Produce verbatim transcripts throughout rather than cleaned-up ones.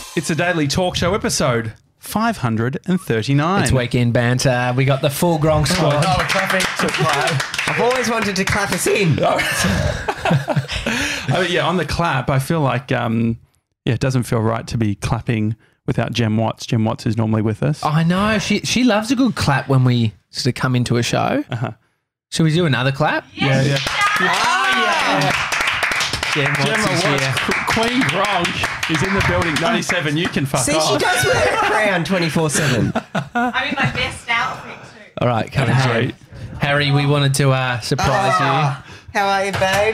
It's a daily talk show episode five hundred thirty-nine. It's weekend banter. We got the full Gronk squad. Oh, we're clapping. I've always wanted to clap us in. Oh, yeah, on the clap, I feel like um, yeah, it doesn't feel right to be clapping without Jem Watts. Jem Watts is normally with us. I know. She she loves a good clap when we sort of come into a show. Uh-huh. Should we do another clap? Yeah, yeah. Oh, yeah. Jem Watts Gemma is Watts, here. Qu- Queen Gronk is in the building. ninety-seven, you can fuck See, off. she does wear a crown twenty-four seven. I'm in my best outfit too. All right, come That's on. right. Harry, we wanted to uh, surprise Ah, how are you, babe?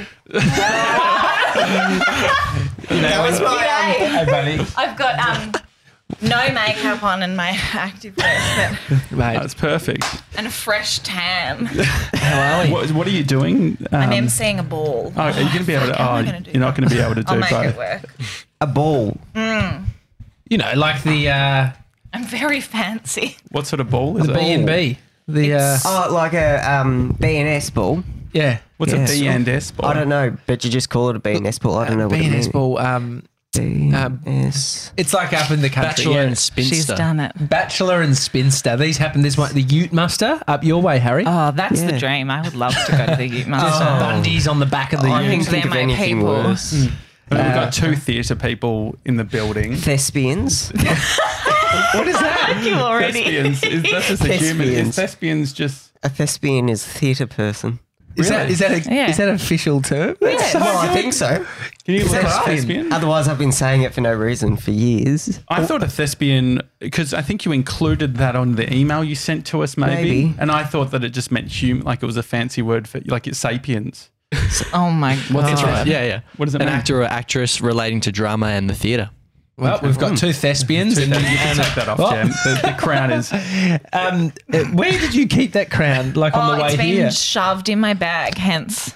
That was my... Um, you. Hey, buddy. I've got um, no makeup on and my active wear Mate, That's perfect. and a fresh tan. how are we? What, what are you doing? Um, I'm emceeing a ball. Oh, are you going to be able to? How am I Oh, gonna do you're not that? going to be able to do I'll make both. it work. a ball. You know, like the uh, I'm very fancy. What sort of ball is the it? B and B. The uh, Oh, like a um, B and S ball. yeah, What's Yes. a B and S ball? I don't know, but you just call it a B and S ball. I don't know what B it and S means. ball. Um, B Um, and S. it's like up in the country. Bachelor yeah. and Spinster. She's done it. Bachelor and Spinster. These happen this one. The Ute Muster up your way, Harry. Oh, that's Yeah. the dream. I would love to go to the Ute Muster. Just Bundy's on the back of the I Ute. couldn't they're think of my anything people. worse. We've got Uh, two theatre people in the building. Thespians. What is that? You already. Thespians. Is that just a human? Is Thespians. thespians just? A thespian is a theatre person. Is that Really? is that a, Yeah. is that an official term? Yeah. Well, I think so. Can you look That's up right. thespian? Otherwise, I've been saying it for no reason for years. I thought a thespian because I think you included that on the email you sent to us, maybe. Maybe. And I thought that it just meant human, like it was a fancy word for like it's sapiens. Oh my god. It's right. Yeah, yeah. What does it An mean? actor or actress relating to drama and the theatre. Well, we've got two thespians. You and, can take that off, Well, Jem. The, the crown is. Um, uh, where did you keep that crown? Like on Oh, the way it's been here? shoved in my bag, hence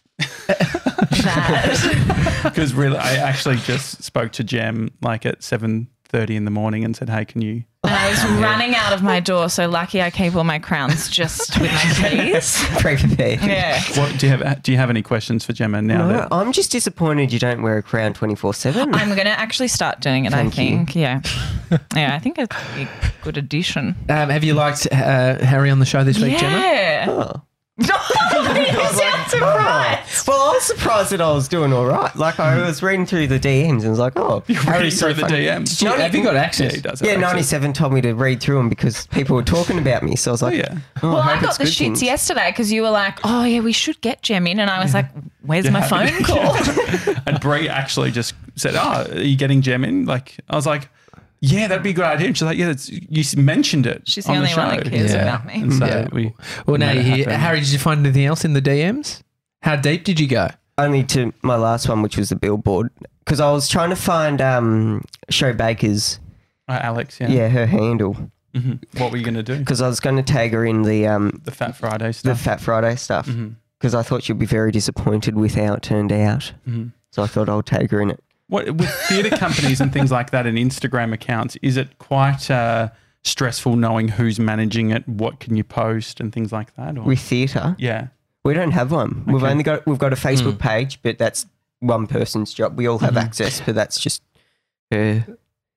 that. Because really, I actually just spoke to Jem like at seven thirty in the morning and said, "Hey, can you?" And I was running out of my door, so lucky I keep all my crowns just with my keys. Prepared. Yeah. What do you have? Do you have any questions for Gemma now? No, that, I'm just disappointed you don't wear a crown twenty-four seven. I'm going to actually start doing it, Thank I think. Yeah. Yeah, I think it's a good addition. Um, have you liked uh, Harry on the show this week, Gemma? Yeah. Oh. you sound surprised. Well, I was surprised that I was doing all right. Like, I was reading through the D Ms and was like, oh, Reading Harry's so through the funny. D Ms. Did you- have you got access? Yeah, he does. have Yeah, access. ninety-seven told me to read through them because people were talking about me. So I was like, Oh, yeah. oh, Well, I, I hope got it's the good shits things. yesterday because you were like, oh, yeah, we should get Jem in. And I was like, where's Yeah, my how phone did- call? And Brie actually just said, "Oh, are you getting Jem in?" Like I was like, "Yeah, that'd be a good idea." And she's like, "Yeah, that's, you mentioned it." She's the on only the show. one that cares Yeah. about me. And so Yeah. we. Well, now made you're it here. happen. Harry, did you find anything else in the D Ms? How deep did you go? Only to my last one, which was the billboard. Because I was trying to find um, Show Baker's, Uh, Alex, yeah. yeah, her handle. hmm What were you going to do? Because I was going to tag her in the um, The Fat Friday the stuff. Fat Friday stuff. Mhm. Because I thought she'd be very disappointed with how it turned out. Mhm. So I thought I'll tag her in it. What with theatre companies and things like that and Instagram accounts? Is it quite uh, stressful knowing who's managing it? What can you post and things like that? Or? With theatre, yeah. we don't have one. We've Okay. only got we've got a Facebook Mm. page, but that's one person's job. We all have Mhm. access, but that's just her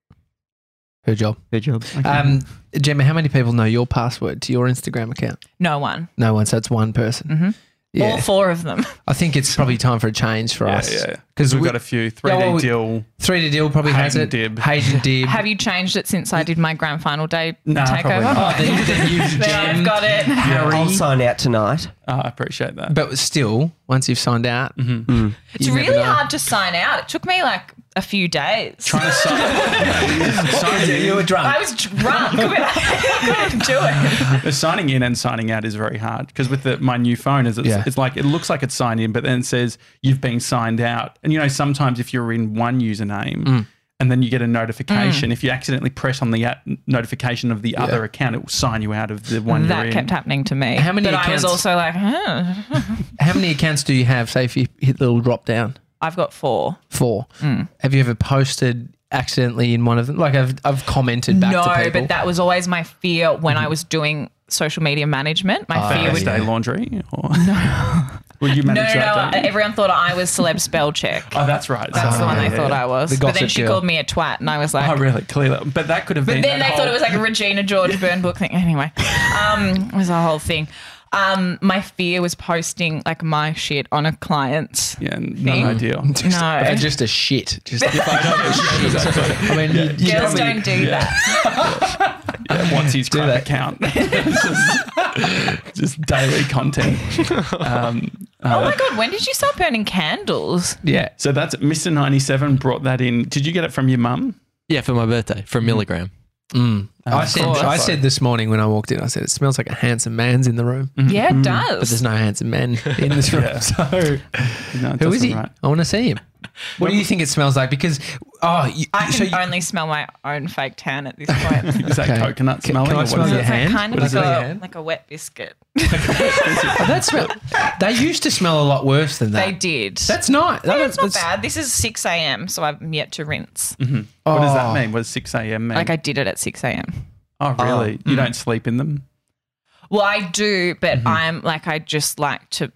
Her job. her job. Um, Gemma, how many people know your password to your Instagram account? No one. No one, so it's one person. Mhm. Yeah. All four of them. I think it's probably time for a change for Yeah, us. yeah. Because We've we, got a few. three D Yeah, well, we- deal. three to deal probably has Hayden it. Dib. Hayden Dib. Have you changed it since I did my grand final day Nah, probably takeover? not. Oh, then, then you've Then I've Gem, got it. Harry. I'll sign out tonight. Oh, I appreciate that. But still, once you've signed out, Mhm. It's you never really know. hard to sign out. It took me like a few days. Trying to sign, sign you were drunk. I was drunk, but I couldn't do it. The signing in and signing out is very hard because with the, my new phone, is it's, Yeah. it's like it looks like it's signed in, but then it says you've been signed out. And you know, sometimes if you're in one username Mm. and then you get a notification, if you accidentally press on the at- notification of the Yeah. other account, it will sign you out of the one you're That in. kept happening to me. How many but I was accounts- also like, huh. how many accounts do you have? Say if you hit the little drop down, I've got four. four. Mm. Have you ever posted accidentally in one of them? Like I've I've commented back no, to people. but that was always my fear when I was doing social media management. My Oh, fear Bad would day laundry. Or Will you No, manage no, no. that? don't you? Everyone thought I was celeb spell check. Oh, that's right. That's So- the one yeah, they yeah, thought yeah. I was. The But then gossip she girl. called me a twat, and I was like, Oh, really? Clearly. But that could have But been. then that they thought whole- it was like a Regina George burn book thing. Anyway, um, it was a whole thing. Um, my fear was posting like my shit on a client's. Yeah, not thing. ideal. Just, No. uh, just a shit. Just a photo of a shit. I mean, you, you Girls probably- don't do that. Yeah, what's his Do crap that. account? just, just daily content. Um, Oh uh, my god, when did you start burning candles? Yeah. so that's Mister ninety-seven brought that in. Did you get it from your mum? Yeah, for my birthday, from Milligram. Mm. I of said course. I said this morning when I walked in, I said it smells like a handsome man's in the room, Yeah, it does. but there's no handsome man in this room. Yeah. So No, it who is doesn't, he? right? I want to see him. What do you think it smells like? Because oh, you, I so can you, only smell my own fake tan at this point. Is that Okay. coconut Can- smelling? can I or what smell is your it? It's like hand? kind of What is like it in your a, hand? like a wet biscuit. oh, that smell. They used to smell a lot worse than that. They did. That's not. Yeah, that- it's not that's- bad. This is six a.m, so I'm yet to rinse. What does that Oh. mean? What does six a.m. mean? Like I did it at six a.m. oh, really? You don't sleep in them? Well, I do, but Mm-hmm. I'm like, I just like to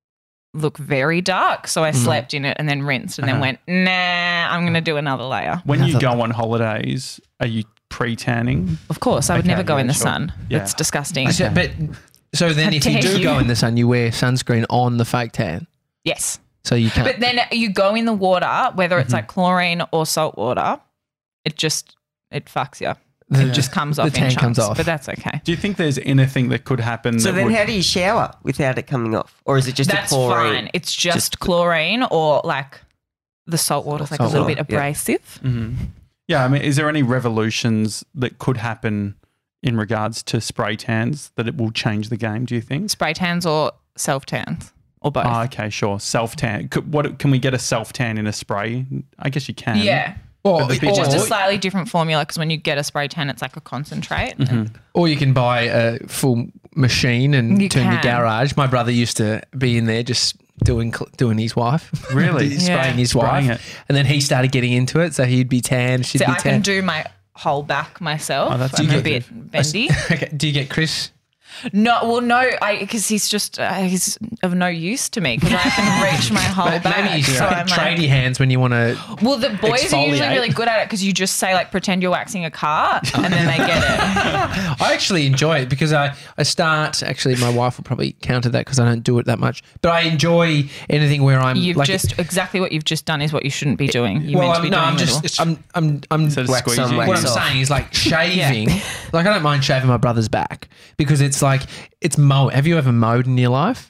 look very dark. So I slept in it and then rinsed and Uh-huh. then went, nah, I'm going to do another layer. When you Nothing. go on holidays, are you pre-tanning? Of course, I would Okay, never go yeah, in the sure. sun. Yeah. That's disgusting. I said, but so then, How if you dare do you. go in the sun, you wear sunscreen on the fake tan, Yes. so you can't. But then you go in the water, whether Mm-hmm. it's like chlorine or salt water, it just, it fucks you. the, It just comes the off in tan chunks. comes off. But that's okay. Do you think there's anything that could happen? So that then would, how do you shower without it coming off? Or is it just That's a chlorine? fine. It's just, Just- chlorine or like the salt water's like Salt a little water, bit yeah. abrasive. Mhm. Yeah, I mean, is there any revolutions that could happen in regards to spray tans that it will change the game? Do you think? Spray tans or self tans or both. Oh, okay, sure. Self tan. Could, what can we get a self tan in a spray? I guess you can. yeah. or, But the or, picture- Just a or, slightly different formula because when you get a spray tan, it's like a concentrate. or you can buy a full machine and You turn your can. garage. My brother used to be in there just doing cl- doing his wife, Really? He's spraying Yeah. his Spraying wife, it. and then he started getting into it. So he'd be tan, she'd So be I tan. can do my whole back myself. Oh, that's I'm a impressive. bit bendy. okay, do you get Chris? No, well, no, because he's just uh, he's of no use to me because I can reach my whole Maybe back. you so I'm tradie like, hands when you want to. well, the boys are usually exfoliate. really good at it because you just say like pretend you're waxing a car and then they get it. I actually enjoy it because I, I start, actually, my wife will probably counter that because I don't do it that much. But I enjoy anything where I'm You've like. just exactly what you've just done is what you shouldn't be doing. You well, meant to be I'm, no, doing I'm little. just, I'm, I'm, I'm, Instead of Wax squeezing. some, wax what I'm off. saying is like shaving. Like I don't mind shaving my brother's back because it's like it's mow. Have you ever mowed in your life?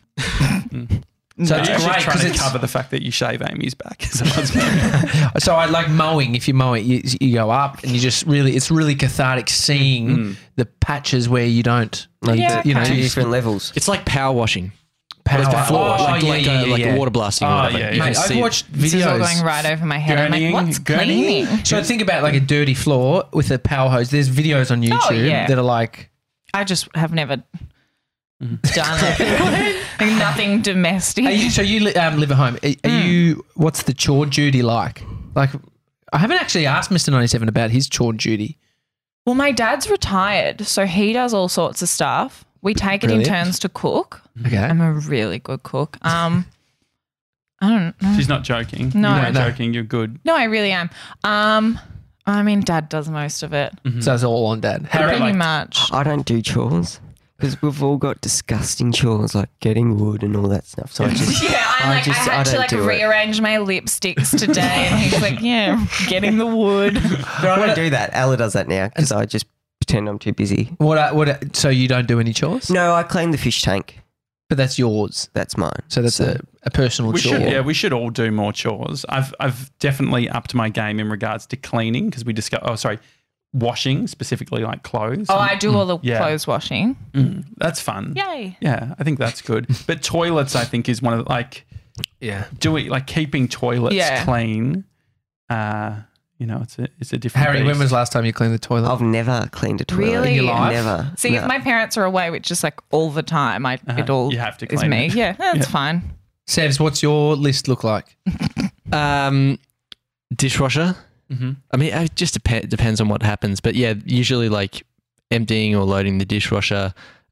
So Are it's you actually great trying because to it's cover the fact that you shave Amy's back. Is that what's going on? so I like mowing. If you mow it, you, you go up and you just really it's really cathartic seeing the patches where you don't. Like, Yeah, you know, okay. Two you different levels. It's like power washing. power. Like the floor, Oh, like, yeah, like, yeah, uh, yeah, like yeah. water blasting. Oh, or whatever. yeah, You yeah. can Mate, I've see it. watched This is all videos. going right over my head. I'm Gurneying, like, what's gurneying. cleaning? So think about like a dirty floor with a power hose. There's videos on YouTube Oh, yeah. that are like. I just have never done it. Like, nothing domestic. Are you, so you li- um, live at home. Are, are you? What's the chore duty like? Like, I haven't actually asked Mister ninety-seven about his chore duty. Well, my dad's retired, so he does all sorts of stuff. We take it Brilliant. in turns to cook. Okay. I'm a really good cook. Um, I don't know. She's not joking. No. You're not No. joking. You're good. No, I really am. Um, I mean, Dad does most of it. So it's all on Dad. Harry, Pretty like, much. I don't do chores because we've all got disgusting chores like getting wood and all that stuff. So I just Yeah, I'm I like, just- I I had to don't like do it. rearrange my lipsticks today, and he's like, "Yeah, getting the wood." but I don't do that. Ella does that now because I just pretend I'm too busy. what? uh, What? uh, So you don't do any chores? No, I clean the fish tank. But that's yours. That's mine. So that's a, a personal We chore. should, yeah, we should all do more chores. I've I've definitely upped my game in regards to cleaning because we discussed. Oh, sorry, washing specifically like clothes. Oh, I do all the Yeah. clothes washing. Mm, that's fun. Yay! Yeah, I think that's good. But toilets, I think, is one of the, like Yeah. doing like keeping toilets Yeah. clean. Uh, you know, it's a it's a different. Harry, beast. when was the last time you cleaned the toilet? I've never cleaned a toilet. Really? In your life? Never. See, No. if my parents are away, which is like all the time, I Uh-huh. it all You have to is clean me. it. Yeah, that's Yeah. fine. Sevs, what's your list look like? Um, dishwasher. Mm-hmm. I mean, it just dep- depends on what happens. But yeah, usually like emptying or loading the dishwasher.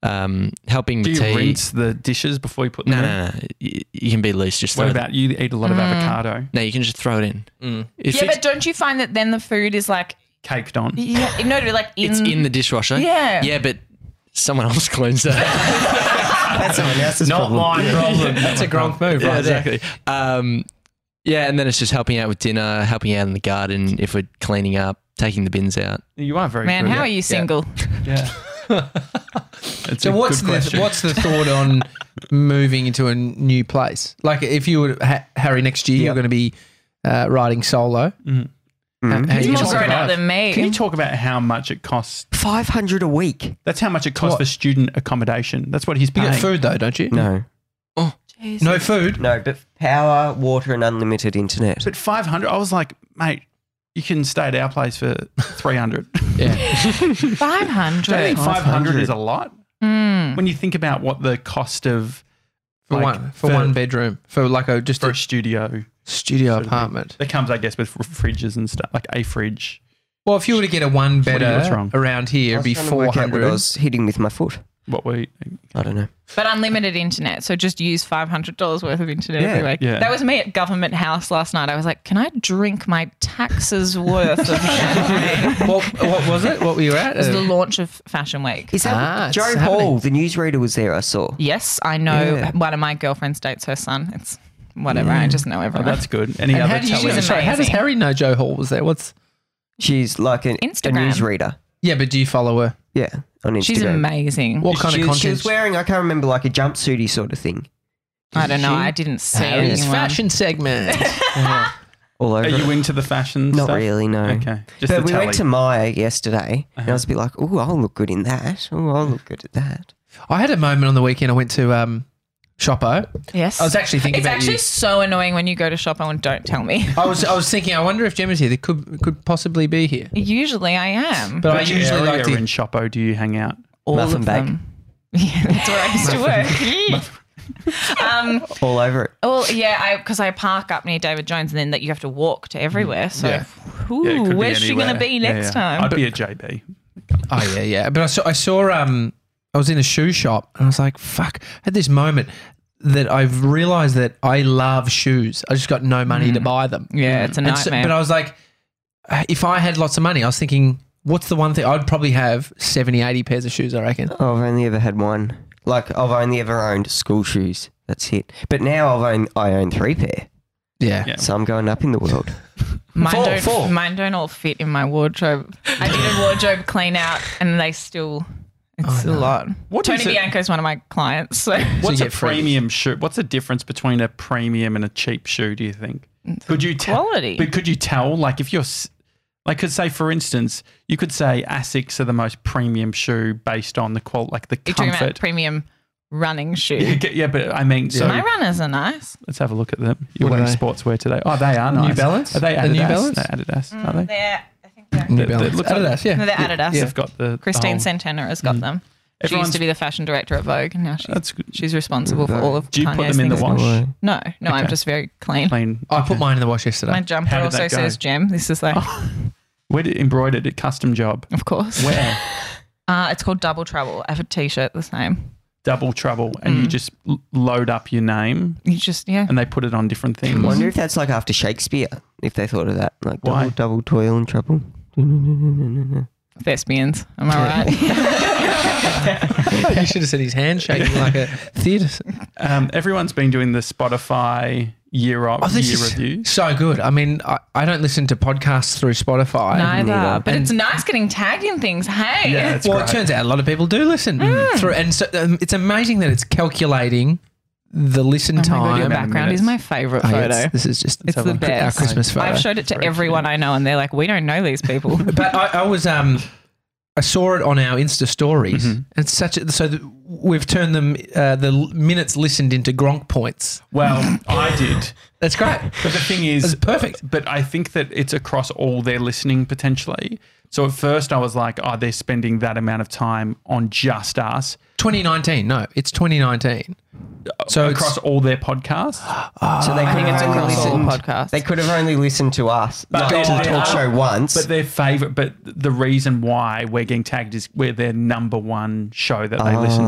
Um, helping Do with you tea. rinse the dishes before you put them No, in? no, no. You, you can be loose. Just What throw about you eat a lot of avocado No, you can just throw it in. Mm. If Yeah, it's, but don't you find that then the food is like, caked on? yeah, no, like in, it's in the dishwasher. Yeah. Yeah, but someone else cleans that. That's someone else's Not problem. my problem. That's a Gronk move, yeah, right there. exactly. Um, yeah, and then it's just helping out with dinner, helping out in the garden if we're cleaning up, taking the bins out. You are very Man, good. how are you single? Yeah. It's So a what's good the question. what's the thought on moving into a new place? Like if you were ha- Harry next year, Yep. you're going to be uh, riding solo. Mhm. How- how Mhm. you He's gonna more grown survive? up than me. Can you talk about how much it costs? five hundred a week. That's how much it costs What? for student accommodation. That's what he's You paying. get food though, don't you? No. No food. No, but power, water, and unlimited internet. But five hundred, I was like, mate, you can stay at our place for three hundred. Yeah. five hundred. I think five hundred five is a lot. Mm. When you think about what the cost of For like, one for, one bedroom for like a just for a a studio studio sort of thing. apartment. that comes, I guess, with fridges and stuff, like a fridge. Well, if you were to get a one What do you- what's better wrong? around here, I it'd was be trying to four work out what I hundred. was hitting with my foot. What we I don't know. But unlimited internet. So just use five hundred dollars worth of internet Yeah, every week. yeah. That was me at Government House last night. I was like, can I drink my taxes worth of champagne? what, what was it? What were you at? It was the Uh, launch of Fashion Week. Is that Ah, it's Joe happening. Hall, the newsreader, was there? I saw. Yes, I know Yeah. one of my girlfriends dates her son. It's whatever. I just know oh, everyone. that's good. Any and other how, do you, talent? She's sorry, how does amazing. Harry know Joe Hall was there? What's She's like an, a Instagram. newsreader. yeah, but do you follow her? Yeah, on Instagram. She's amazing. What kind she, of was- she content? was wearing, I can't remember, like a jumpsuity sort of thing. I don't know. She- I didn't see Harry's anyone. fashion segment. All over. Are you it. into the fashion Not stuff? really, no. Okay. Just But the we telly. went to Maya yesterday, and Uh-huh. I was a bit like, "Oh, I'll look good in that. Oh, I'll look good at that." I had a moment on the weekend. I went to um, Shoppo. Yes. I was actually thinking It's about actually you. so annoying when you go to Shoppo and don't tell me. I was I was thinking. I wonder if Gemma's here. They could could possibly be here. Usually I am. But I Which usually area like to. in Shoppo do you hang out? All Muffin of bag. them. Yeah, that's where I used to work. um, All over it. well, yeah, I because I park up near David Jones, and then that you have to walk to everywhere. So, Yeah. ooh, Yeah, it could be where's she going to anywhere. be Yeah, next yeah. time? I'd be at J B. Oh yeah, yeah. But I saw I saw um I was in a shoe shop and I was like, fuck. I had this moment that I've realized that I love shoes. I just got no money to buy them. yeah, it's a And so- nightmare. but I was like, uh, if I had lots of money, I was thinking, what's the one thing I'd probably have seventy, eighty pairs of shoes, I reckon. Oh, I've only ever had one. Like I've only ever owned school shoes. That's it. But now I've owned, I own three pair, Yeah. Yeah. so I'm going up in the world. mine Four, don't. four. Mine don't all fit in my wardrobe. I did a wardrobe clean out, and they still. It's Oh, no. a lot. What Tony is it- Bianco is one of my clients. So What's you a get freebies. premium shoe? What's the difference between a premium and a cheap shoe, do you think? Could you tell? quality. But could you tell, like, if you're, s- like, could say, for instance, you could say Asics are the most premium shoe based on the qual, like the You're talking about comfort. premium running shoe. Yeah, g- yeah, but I mean, so My runners are nice. let's have a look at them. You're What are wearing they? sportswear today. Oh, they are nice. New Balance? Are they The Adidas? New Balance? They're Adidas, are they? They're, I think they're. New They- they Balance. look like- Adidas, yeah. No, they're Adidas. They've got the the Christine whole- Santana has got them. She Everyone's- used to be the fashion director at Vogue, and now she's That's good. she's responsible for all of Do you Kanye's put them in the things. wash? No way. No, no, I'm Okay. just very clean. Plain. I put mine in the wash yesterday. My jumper How did also that go? says Gem. This is like, Where did embroidered? A custom job. of course. Where? Uh, it's called Double Trouble. I have a T-shirt the same. Double trouble, and you just l- load up your name, You just yeah. and they put it on different things. I wonder if that's like after Shakespeare, if they thought of that. Like Why? double, double toil and trouble. Thespians. Am I right? You should have said his hand shaking like a theatre. Um, everyone's been doing the Spotify year of Oh, this year is reviews. so good. I mean, I, I don't listen to podcasts through Spotify. Neither. neither. But And- it's nice getting tagged in things. Hey. Yeah, it's well, great. it turns out a lot of people do listen through, and so um, it's amazing that it's calculating the listen Oh my God, time. your Amount of background is minutes. my favourite Oh, yeah, photo. it's- this is just It's our- the our best. Christmas photo. I've showed it to everyone I know, and they're like, "We don't know these people." But I, I was um, I saw it on our Insta stories. Mhm. It's such a, so that we've turned them uh, the l- minutes listened into Gronk points. Well, I did, That's great. but the thing is, That's perfect. But I think that it's across all their listening potentially. So at first I was like, oh, they're spending that amount of time on just us. twenty nineteen. No, it's twenty nineteen. So it's- across all their podcasts. So they I could think have it's only across all listened. podcasts. They could have only listened to us, But like they- to the they talk are- show once. But their favorite, but the reason why we're getting tagged is we're their number one show that they listen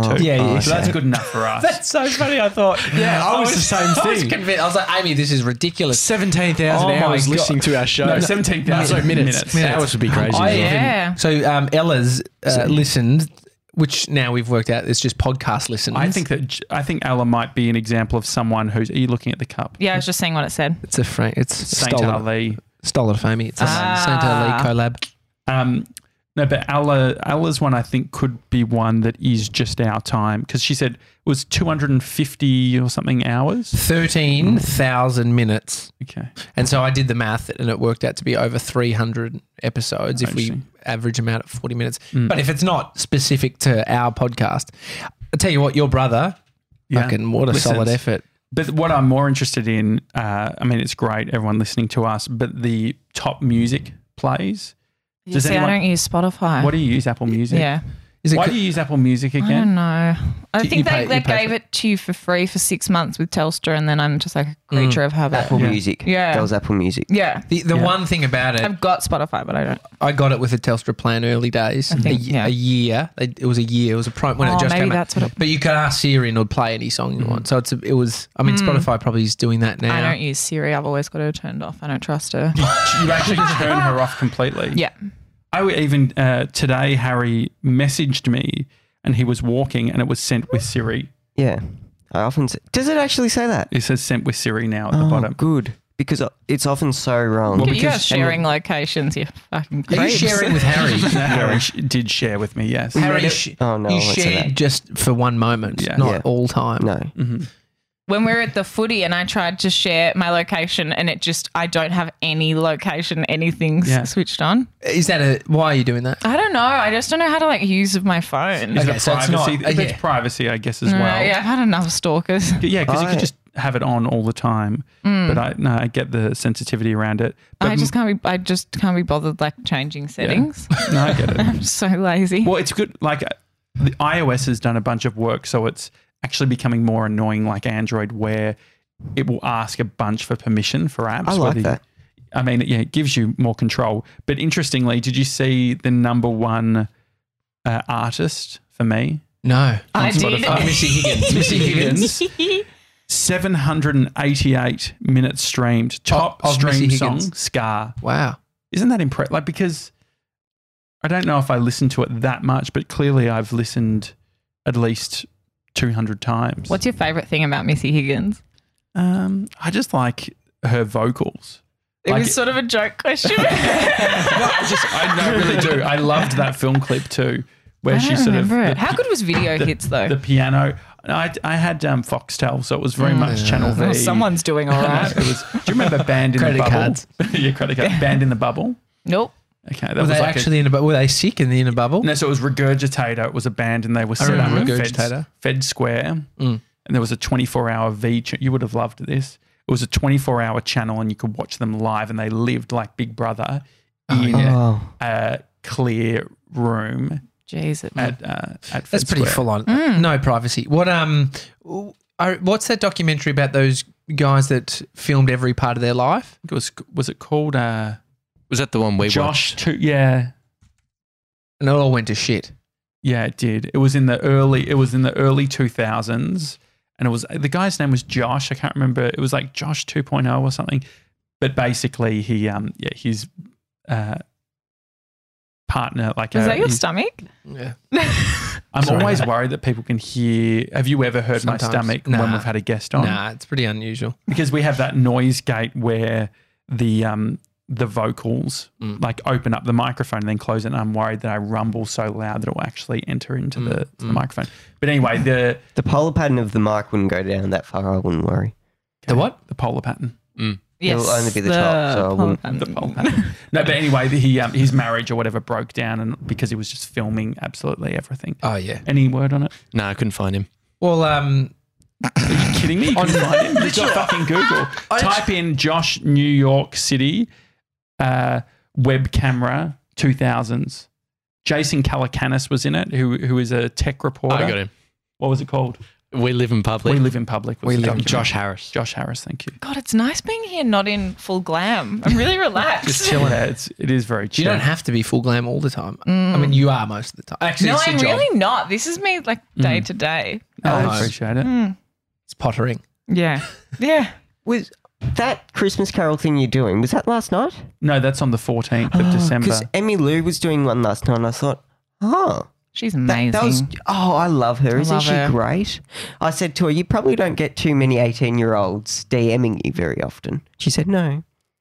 too. Yeah, yeah. So that's good enough for us. That's so funny. I thought. Yeah, I was the same I was thing. convinced. I was like, Amy, this is ridiculous. seventeen thousand Oh my hours God. listening to our show. No, seventeen thousand No, minutes. minutes. Minutes. Hours would be crazy. I as well. Yeah. So um, Ella's uh, listened, which now we've worked out is just podcast listens. I think that J- I think Ella might be an example of someone who's. Are you looking at the cup? Yeah, I was just seeing what it said. it's a Frank. It's Saint stolen. Ali. Stolen from Amy. It's a Ah. Saint Ali collab. Um, no, but Ella, Ella's one I think could be one that is just our time because she said it was two hundred fifty or something hours. Thirteen thousand minutes, Okay. and so I did the math, and it worked out to be over three hundred episodes if we Interesting. average them out at forty minutes. Mm. But if it's not specific to our podcast, I'll tell you what, your brother, Yeah. fucking what a Listens. solid effort. But what I'm more interested in, uh, I mean, it's great, everyone listening to us, but the top music plays. You Does see, anyone- I don't use Spotify. What do you use? Apple Music? Yeah. Is it Why co- do you use Apple Music I don't again? know. I You think pay- they, you they pay gave for it to you for free for six months with Telstra, and then I'm just like a creature of habit. Apple Yeah. Music. Yeah. That was Apple Music. Yeah. the the Yeah. one thing about it? I've got Spotify, but I don't. I got it with a Telstra plan early days. I think, a, yeah. a year. It, it was a year. It was a pro when Oh, it just maybe came out. that's what it- But you could ask Siri and it would play any song you want. So it's a, it was. I mean, Mm. Spotify probably is doing that now. I don't use Siri. I've always got her turned off. I don't trust her. You actually turn her off completely. yeah. I would even uh, today Harry messaged me and he was walking and it was sent with Siri. Yeah. I often say, does it actually say that? It says sent with Siri now at the Oh, bottom. good. Because it's often so wrong. Well, Look at you because- guys sharing locations. You fucking Are you creeps. sharing with Harry? No, Harry sh- did share with me, yes. Harry, sh- Oh, no, I you won't say shared that. just for one moment, Yeah. not Yeah. all time. No. hmm When we were at the footy and I tried to share my location and it just, I don't have any location, anything's Yeah. switched on. Is that a? Why are you doing that? I don't know. I just don't know how to like use my phone. Is Okay, it so it's privacy? not- uh, It's yeah. privacy, I guess, as No, well. yeah, I've had enough stalkers. Yeah, because you I- could just have it on all the time. But I no, I get the sensitivity around it. But I just can't be. I just can't be bothered like changing settings. no, I get it. I'm so lazy. Well, it's good. Like uh, the iOS has done a bunch of work, so it's actually becoming more annoying, like Android, where it will ask a bunch for permission for apps. I like whether you- that. I mean, yeah, it gives you more control. But interestingly, did you see the number one uh, artist for me? No. I did. Spotify. Missy Higgins. Missy Higgins. seven hundred eighty-eight minutes streamed. Top of Missy stream Higgins. song, Scar. Wow. Isn't that impressive? Like, because I don't know if I listened to it that much, but clearly I've listened at least two hundred times. What's your favourite thing about Missy Higgins? Um, I just like her vocals. It Like was it- sort of a joke question. No, I just, I no, really do. I loved that film clip too, where I she don't sort of remember it. the, How good was Video the, Hits though? the piano. I, I had um, Foxtel, so it was very much yeah. Channel V. Well, someone's doing all right. it was. Do you remember Band in Credit the Bubble? cards. yeah, credit card. Band in the Bubble. Nope. Okay, that Were was they like actually in a? bu- Were they sick in the inner bubble? A, no, so it was Regurgitator. It was a band, and they were set up remember at Fed, Regurgitator. Fed Square, Mm. and there was a twenty-four hour V. Ch- you would have loved this. It was a twenty-four hour channel, and you could watch them live, and they lived like Big Brother in Oh. a clear room Jeez. It, at uh, at Fed That's pretty Square. full on. Mm. No privacy. What um, are, what's that documentary about those guys that filmed every part of their life? It was was it called uh, Was that the one we Josh? watched? Two, yeah, And it all went to shit. yeah, it did. It was in the early. It was in the early two thousands, and it was the guy's name was Josh. I can't remember. It was like Josh two point oh or something. But basically, he um yeah his uh partner like was uh, that your his- stomach? Yeah. I'm Sorry. always worried that people can hear. Have you ever heard Sometimes. my stomach Nah. when we've had a guest on? Nah, it's pretty unusual. Because we have that noise gate where the um the vocals Mm. like open up the microphone and then close it. And I'm worried that I rumble so loud that it will actually enter into the, Mm, to the mm. microphone. But anyway, the The polar pattern of the mic wouldn't go down that far. I wouldn't worry. The what? The polar pattern. Yes. It'll only be the top, so I wouldn't- polar The pattern. polar pattern. No, but anyway, the, he um, his marriage or whatever broke down, and because he was just filming absolutely everything. Oh yeah. Any word on it? No, I couldn't find him. Well, um, Are you kidding me? You can find him. Just fucking Google. Type in Josh New York City uh, web camera two thousands. Jason Calacanis was in it, who who is a tech reporter. I got him. What was it called? We live in public. We live in public. was We the live in document. Josh Harris. Josh Harris, thank you. God, it's nice being here, not in full glam. I'm really relaxed. Just chilling. Yeah, it's it is very You chill. don't have to be full glam all the time. I mean, you are most of the time. Actually, no, it's your I'm job. really not. This is me like day to day. Oh, I Oh. appreciate it. It's pottering. Yeah. Yeah. Was that Christmas Carol thing you're doing, was that last night? No, that's on the fourteenth of December. Because Emmy Lou was doing one last night and I thought, oh, She's that, amazing. that was, oh, I love her. I Isn't love she her. great? I said to her, you probably don't get too many eighteen-year-olds DMing you very often. She said, no.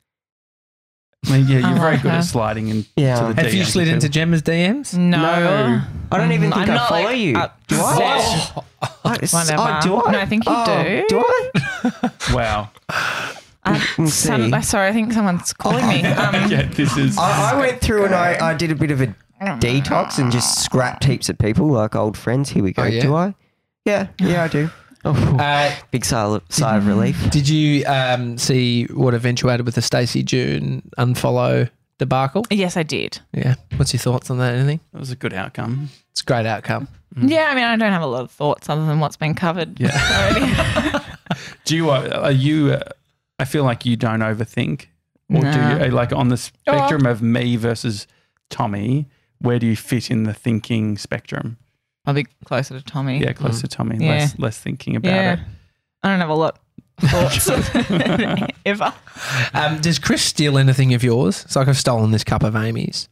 I mean, yeah, you're I very like good her. at sliding in. Yeah. to the Have you D Ms slid with into people. Gemma's D Ms? no. No. I don't even Mm, think I'm I not, follow like, you. up- Do I? Oh, I, whatever. oh, do I? No, I think you Oh, do. Do I? Wow. Uh, We'll some, see. sorry, I think someone's calling me. Um, yeah, this is. I, I went through and I, I did a bit of a detox and just scrapped heaps of people like old friends. Here we go. Oh, yeah? Do I? Yeah, yeah, I do. Oh, Uh, big sigh of, sigh of relief. did you um, see what eventuated with the Stacey June unfollow debacle? Yes, I did. Yeah. What's your thoughts on that? Anything? That was a good outcome. It's a great outcome. Yeah, I mean, I don't have a lot of thoughts other than what's been covered Yeah. already. Do you? Uh, are you? Uh, I feel like you don't overthink, or do Nah. you? uh, Like on the spectrum of me versus Tommy, where do you fit in the thinking spectrum? I'll be closer to Tommy. Yeah, close to Tommy, Yeah. less less thinking about Yeah. it. I don't have a lot of thoughts ever. Um, does Chris steal anything of yours? It's like I've stolen this cup of Amy's.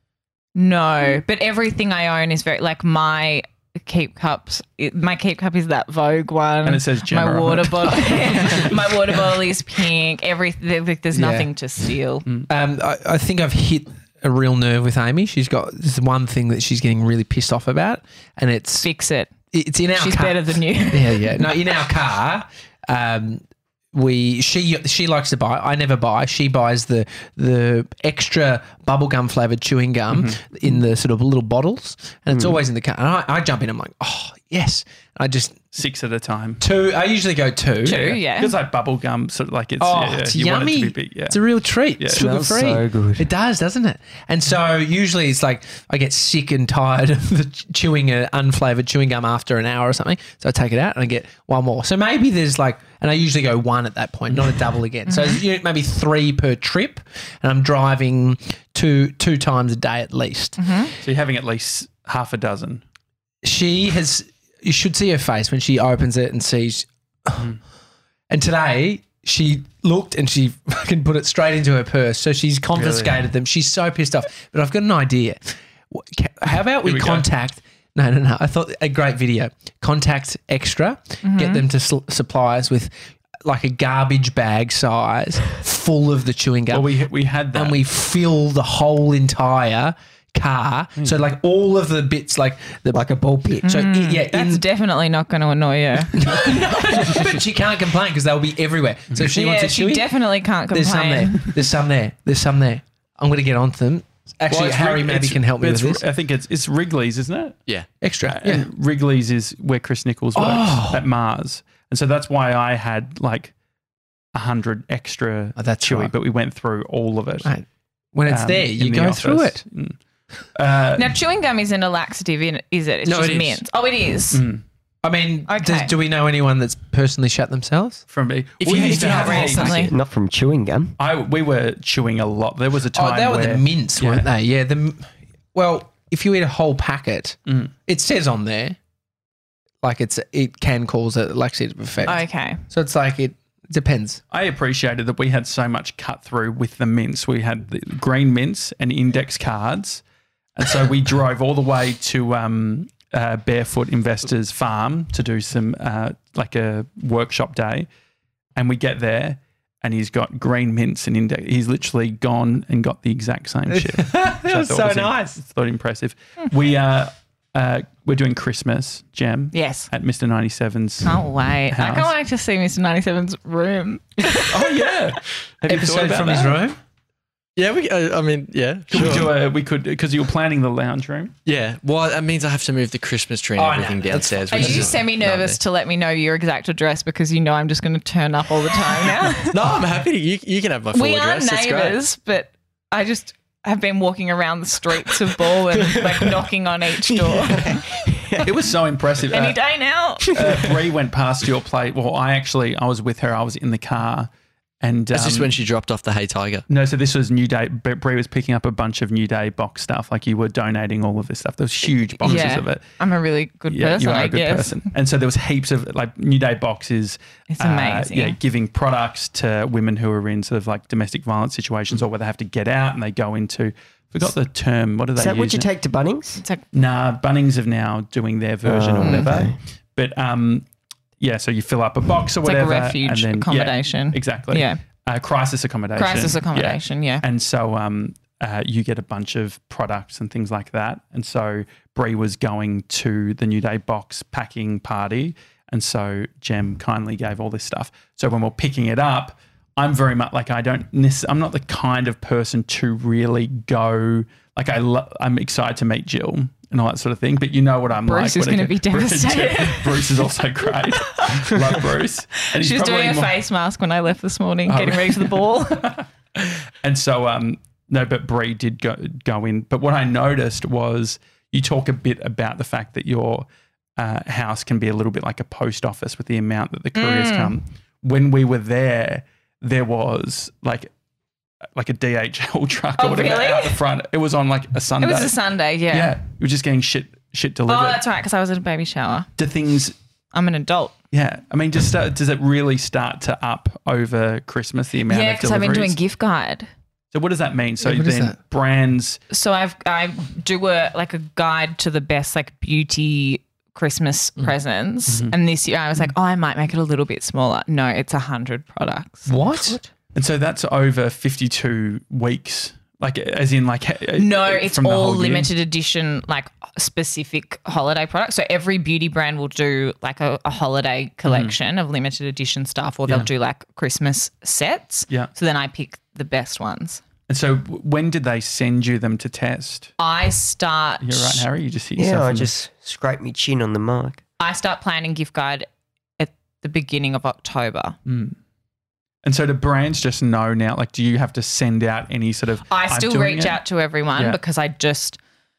No, but everything I own is very like my keep cups. It, my keep cup is that Vogue one, And it says Gemma my on water it. bottle. My water bottle is pink. Everything. Like, there's Yeah. nothing to steal. Um, I, I think I've hit a real nerve with Amy. She's got this one thing that she's getting really pissed off about, and it's Fix it. it's in our She's car. better than you. Yeah, yeah. No, in our car, um, we she she likes to buy. I never buy. She buys the the extra bubblegum flavored chewing gum in the sort of little bottles, and it's always in the car. And I, I jump in. I'm like, oh yes. I just Six at a time. two. I usually go two. Two, yeah. Because like bubble gum, sort of like it's. Oh, yeah, it's you want it yummy. to be big, yeah. It's a real treat. Yeah. Sugar Smells free. so good. It does, doesn't it? And so usually it's like I get sick and tired of the ch- chewing an unflavored chewing gum after an hour or something. So I take it out and I get one more. So maybe there's like, and I usually go one at that point, not a double again. So you know, maybe three per trip, and I'm driving two two times a day at least. So you're having at least half a dozen. She has. You should see her face when she opens it and sees. And today she looked and she fucking put it straight into her purse. So she's confiscated them. She's so pissed off. But I've got an idea. What- ca- How about we, Here we go. contact? No, no, no. I thought a great video. Contact Extra. Get them to su- supply us with like a garbage bag size full of the chewing gum, Well, we we had that. and we fill the whole entire car. So like all of the bits, like the Like a ball pit. so i- yeah, That's in, definitely not going to annoy her. but she can't complain because they'll be everywhere. So if she yeah, wants a she chewy, definitely can't there's some there. complain. There's some there. There's some there. I'm going to get onto them. Actually, Well, it's Harry Wrig- maybe it's- can help me with it's- this. I think it's it's Wrigley's, isn't it? Yeah. Extra. Yeah. And Wrigley's is where Chris Nichols works Oh. at Mars, and so that's why I had like a hundred extra Oh, that's chewy, right. but we went through all of it. Right. When it's um, there, in you the go through office. it. Mm. Uh, Now, chewing gum isn't a laxative, in- is it? It's No, just it is. mint. Oh, it is. mm, I mean, Okay. does, do we know anyone that's personally shut themselves? from me, If we you- used if to you have have heaps. recently. Not from chewing gum. I we were chewing a lot. There was a time Oh, they were where the mints, yeah. weren't they? Yeah. The well, if you eat a whole packet, Mm. it says on there, like it's it can cause a laxative effect. Okay. So it's like it depends. I appreciated that we had so much cut through with the mints. We had the green mints and index cards. And so we drove all the way to um, uh, Barefoot Investors Farm to do some, uh, like a workshop day. And we get there and he's got green mints and index. He's literally gone and got the exact same shit. That was so nice. I thought impressive. We, uh, uh, we're doing Christmas jam Yes. at Mister ninety-seven's. Can't wait. I House. can't wait to see Mister ninety-seven's room. Oh, yeah. Have you thought Episode about from his that? room. Yeah, we. Uh, I mean, yeah, Could sure. we do a, we could, because you were planning the lounge room. Yeah. Well, that means I have to move the Christmas tree and Oh, no, everything that's downstairs. Are which you is semi-nervous lovely. to let me know your exact address because you know I'm just going to turn up all the time now? No, I'm happy. To, you you can have my full We are address. That's great. neighbours, but I just have been walking around the streets of Ball and like knocking on each door. It was so impressive. Any Uh, day now. uh, Bree went past your place. Well, I actually, I was with her. I was in the car. And um, Is this when she dropped off the Hey Tiger? no, so this was New Day. Bre- Bree was picking up a bunch of New Day box stuff. Like you were donating all of this stuff. There was huge boxes Yeah. of it. I'm a really good Yeah, person, you are I a good guess. person. And so there was heaps of like New Day boxes. It's uh, amazing. yeah, giving products to women who are in sort of like domestic violence situations or where they have to get out and they go into. Forgot the term. What do they Is that use? what you now? take to Bunnings? It's like, Nah, Bunnings are now doing their version Oh, or whatever. okay. But um, yeah, so you fill up a box or it's like whatever. a refuge and then, accommodation. Yeah, exactly. Yeah. Uh, crisis accommodation. Crisis Yeah. accommodation, yeah. And so um, uh, you get a bunch of products and things like that. And so Bree was going to the New Day box packing party. And so Jem kindly gave all this stuff. So when we're picking it up, I'm very much like I don't necess- I'm not the kind of person to really go like I lo- I'm excited to meet Jill and all that sort of thing. But you know what I'm Bruce like. is when gonna it- be Bruce- devastated. Bruce is also great. Love Bruce. And he's She was doing probably a more- face mask when I left this morning, Oh, getting ready for the ball. And so, um, no, but Bree did go, go in. But what I noticed was you talk a bit about the fact that your uh, house can be a little bit like a post office with the amount that the couriers Mm. come. When we were there, there was like like a D H L truck Oh, or whatever really? out the front. It was on like a It Sunday. was a Sunday, yeah. Yeah, you were just getting shit shit delivered. Oh, that's right, because I was at a baby shower. Do things? I'm an adult. Yeah, I mean, just start, does it really start to up over Christmas the amount Yeah, of because I've been doing deliveries? gift guide. So what does that mean? So Yeah, what is then that? brands. So I've I do a like a guide to the best like beauty Christmas Mm. presents, Mm-hmm. and this year I was like, oh, I might make it a little bit smaller. No, it's a hundred products. What? And so that's over fifty-two weeks, like as in like uh, No, it's from the all whole year? limited edition, like specific holiday products. So every beauty brand will do like a, a holiday collection of limited edition stuff, or they'll Mm. Yeah. do like Christmas sets. Yeah. So then I pick the best ones. And so w- when did they send you them to test? I start. You're right, Harry. You just hit Yeah, yourself. I in the- just scraped me chin on the mic. I start planning gift guide at the beginning of October. Mm. And so do brands just know now? Like, do you have to send out any sort of? I "I'm still doing reach it"? out to everyone Yeah. because I just,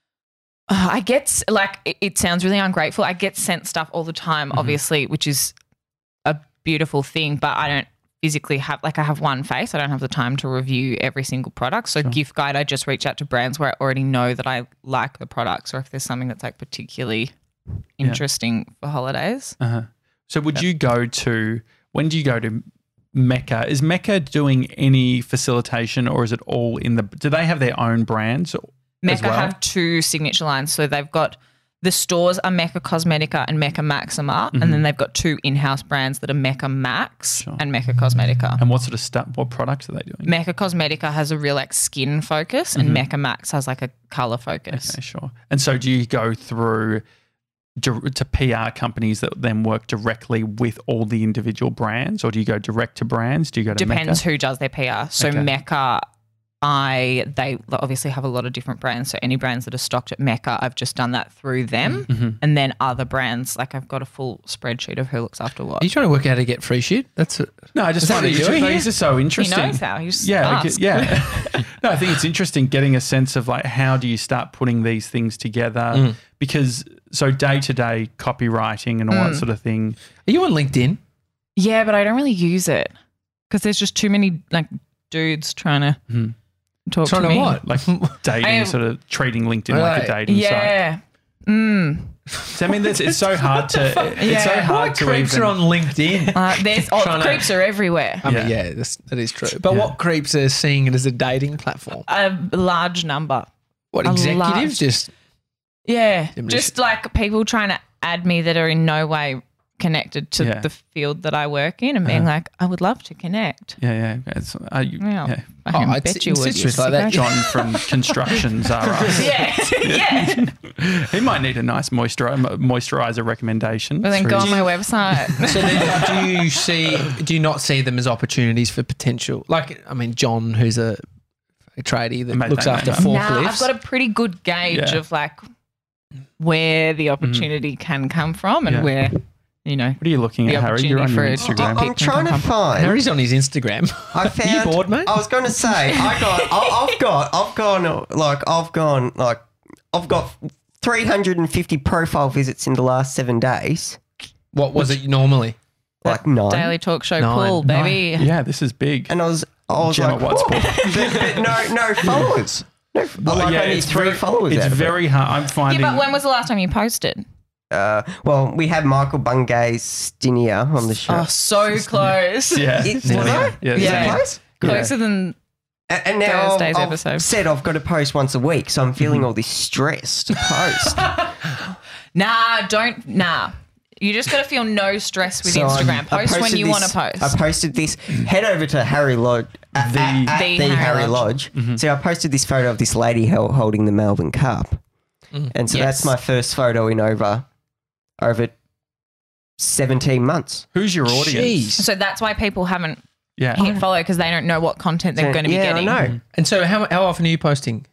uh, I get s- like, it, it sounds really ungrateful. I get sent stuff all the time, Mm-hmm. obviously, which is a beautiful thing, but I don't physically have, like, I have one face. I don't have the time to review every single product. So, gift guide, I just reach out to brands where I already know that I like the products, or if there's something that's like particularly interesting for holidays. Uh-huh. So would you go to? When do you go to Mecca? Is Mecca doing any facilitation, or is it all in the? Do they have their own brands? as Mecca well? have two signature lines. So they've got the stores are Mecca Cosmetica and Mecca Maxima, Mm-hmm. and then they've got two in-house brands that are Mecca Max and Mecca Cosmetica. And what sort of stuff? What products are they doing? Mecca Cosmetica has a real like skin focus, and Mecca Max has like a color focus. Mm-hmm. Okay, sure. And so do you go through dir- to P R companies that then work directly with all the individual brands, or do you go direct to brands? Do you go to Depends Mecca? who does their P R. So Okay. Mecca, I they obviously have a lot of different brands. So any brands that are stocked at Mecca, I've just done that through them, Mm-hmm. and then other brands like I've got a full spreadsheet of who looks after what. Are you trying to work out how to get free shit? That's it. No, I just Is that find what it you're doing interesting. here? These are so He interesting. knows how. You just Yeah, like, ask. yeah. No, I think it's interesting getting a sense of like how do you start putting these things together Mm. because so day to day copywriting and all Mm. that sort of thing. Are you on LinkedIn? Yeah, but I don't really use it because there's just too many like dudes trying to Hmm. talk Trying to to me. what? Like dating, I- sort of treating LinkedIn like a Right. dating site. Yeah. Mm. So, I mean, that's, it's so hard to. It's so Yeah. hard What to creeps even. are on LinkedIn? Uh, there's oh, Trying to- creeps are everywhere. I mean, Yeah. yeah, that's, that is true. But Yeah. what creeps are seeing it as a dating platform? A large number. What A executives? large- Just Yeah. Diminish- Just like people trying to add me that are in no way connected to Yeah. the field that I work in and being Uh-huh. like, I would love to connect. Yeah, yeah. It's, uh, you, Yeah. yeah. I can Oh, bet it's you would. incestuous you like that. sicko. John from Constructions R Us. Yeah. yeah. He might need a nice moisturizer, moisturizer recommendation. But then through go on his- my website. so then, do you see? Do you not see them as opportunities for potential? Like, I mean, John, who's a, a tradie that Mate, looks they after know. forklifts. Nah, I've got a pretty good gauge Yeah. of like where the opportunity can come from and Yeah. where, you know, What are you looking the at, Harry? You're on your opportunity for it. Instagram. I'm trying to find. Harry's on his Instagram. I found. bored, mate? I was going to say I got. I, I've got. I've gone like I've gone like I've got three hundred fifty profile visits in the last seven days. What was it normally? Like nine. Daily Talk Show Nine. Paul, baby. Yeah, this is big. And I was, I was Gemma, like, what's "Whoa." but, but no, no followers. No, Well, like yeah, only it's three very, followers. It's out of it. very hard. I'm Yeah, finding. but when was the last time you posted? Uh, well, we had Michael Bungay's Stinia on the show. Oh, so close. yeah, It- yeah, was yeah, it? yeah, Is it Yeah. close? Good. Closer than And, and now Thursday's I've, I've episode. said I've got to post once a week, so I'm feeling all this stress to post. nah. Don't nah. You just got to feel no stress with So I'm- Instagram. I Post when posted you this- want to post. I posted this. Head over to Harry Lodge. At, The- at, at The the, Harry Harry Lodge. Lodge. So I posted this photo of this lady hel- holding the Melbourne Cup, and so Yes. that's my first photo in over over seventeen months. Who's your audience? Jeez. so that's why people haven't Yeah. hit follow because they don't know what content they're So, going to be yeah, getting. I know. And so how how often are you posting?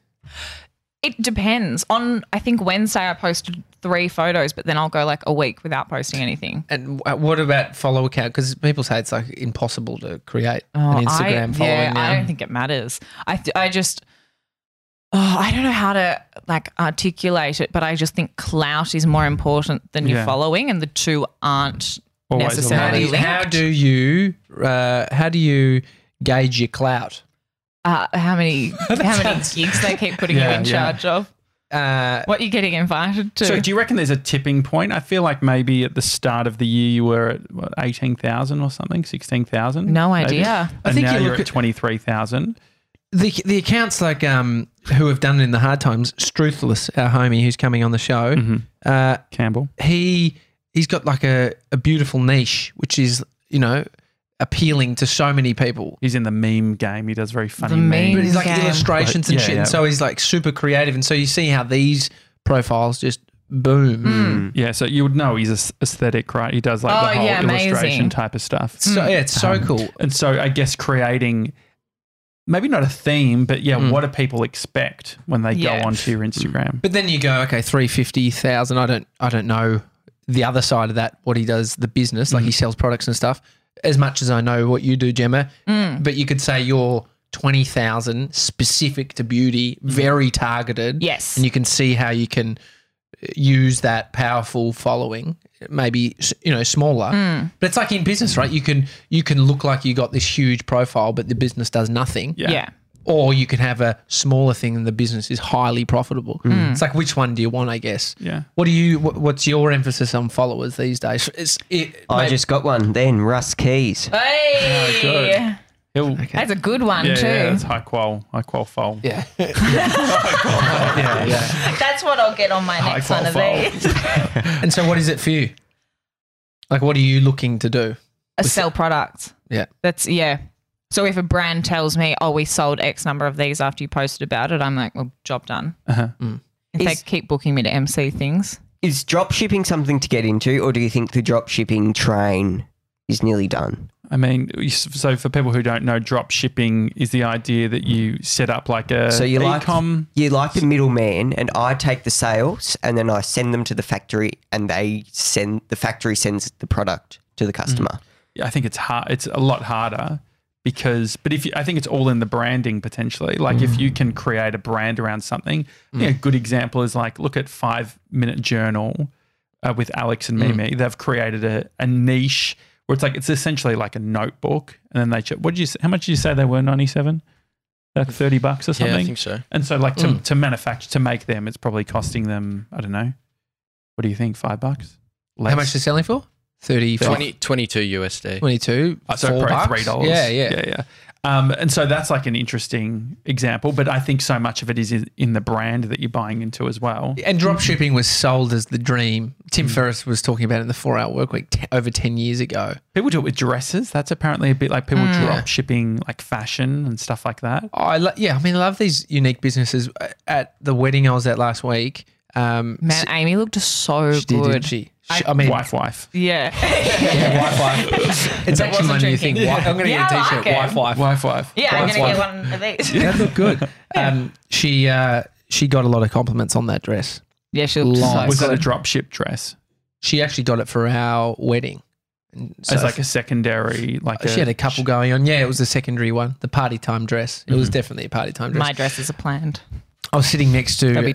It depends. On I think Wednesday I posted three photos, but then I'll go like a week without posting anything. And wh- what about follow account? Because people say it's like impossible to create Oh, an Instagram I, following yeah, now. I don't think it matters. I th- I just oh, I don't know how to like articulate it, but I just think clout is more important than your Yeah. following, and the two aren't Always how, necessarily do, linked. how do you uh, how do you gauge your clout? uh, how many how many gigs they keep putting Yeah, you in yeah. charge of? Uh, What you're getting invited to? So do you reckon there's a tipping point? I feel like maybe at the start of the year you were at what, eighteen thousand or something, sixteen thousand? No idea. I And think now you you're look at at- twenty-three thousand. the the accounts like um who have done it in the hard times. Struthless, our homie who's coming on the show, Mm-hmm. uh, Campbell. he he's got like a, a beautiful niche, which is you know appealing to so many people. He's in the meme game. He does very funny The meme memes. But he's like Game. illustrations But- and yeah, shit, yeah. and so he's like super creative, and so you see how these profiles just boom. Yeah, so you would know he's aes- aesthetic, right? He does like Oh, the whole yeah, illustration amazing. type of stuff. So yeah, it's so Um, cool. And so I guess creating maybe not a theme, but yeah, Mm. what do people expect when they Yeah. go onto your Instagram? But then you go, okay, three fifty thousand. I don't, I don't know the other side of that. What he does, the business, like he sells products and stuff. As much as I know what you do, Gemma, but you could say you're twenty thousand specific to beauty, very targeted. Yes. and you can see how you can use that powerful following. Maybe you know smaller, but it's like in business, right? You can you can look like you got this huge profile, but the business does nothing. Yeah. yeah. Or you can have a smaller thing and the business is highly profitable. It's like, which one do you want, I guess? Yeah. What do you, what, what's your emphasis on followers these days? It's, it, I maybe- just got one then, Russ Keys. Hey, good. He'll, that's a good one yeah, too. yeah, it's high qual, high qual fold. yeah. yeah, yeah. That's what I'll get on my High next one of qual these. And so what is it for you? Like, what are you looking to do? A sell products. Yeah. That's yeah. So if a brand tells me, "Oh, we sold X number of these after you posted about it," I'm like, "Well, job done." Uh-huh. If they Is- keep booking me to M C things, Is drop shipping something to get into, or do you think the drop shipping train is nearly done? I mean, so for people who don't know, drop shipping is the idea that you set up like a So you like e-com. you like the middleman, and I take the sales, and then I send them to the factory, and they send the factory sends the product to the customer. I think it's hard. It's a lot harder because, but if you, I think it's all in the branding potentially. Like if you can create a brand around something, I think a good example is like look at Five Minute Journal uh, with Alex and Mimi. They've created a, a niche where it's like it's essentially like a notebook, and then they. ch- What did you? s- How much did you say they were? ninety-seven Like thirty bucks or something. Yeah, I think so. And so like to to manufacture to make them, it's probably costing them. I don't know. What do you think? Five bucks? Less? How much they're selling for? thirty, twenty, twenty-two U S D. twenty-two, Uh, so four probably bucks? three dollars. Yeah, yeah. yeah, yeah. Um, and so that's like an interesting example, but I think so much of it is in, in the brand that you're buying into as well. And drop shipping was sold as the dream. Tim Mm. Ferriss was talking about it in the four hour work week t- over ten years ago. People do it with dresses. That's apparently a bit like people Mm. drop shipping like fashion and stuff like that. Oh, I lo- yeah, I mean, I love these unique businesses. At the wedding I was at last week, um, man, Amy looked so she did, good. didn't she? She- I mean, wife, wife. Yeah, yeah, wife, wife. It's actually my wasn't new drinking. thing. Wi- I'm going to Yeah, get a I t-shirt. like it. Wife, wife. Wife, wife. yeah. I'm Wife, gonna wife. get one of these. That looked good. Um, she uh, she got a lot of compliments on that dress. Yeah, she looked Long. so Was that a good. drop ship dress? She actually got it for our wedding. And so As like a secondary, like she had a couple going on. Yeah, it was a secondary one, the party time dress. It was Mm-hmm. definitely a party time dress. My dresses are planned. I was sitting next to W two.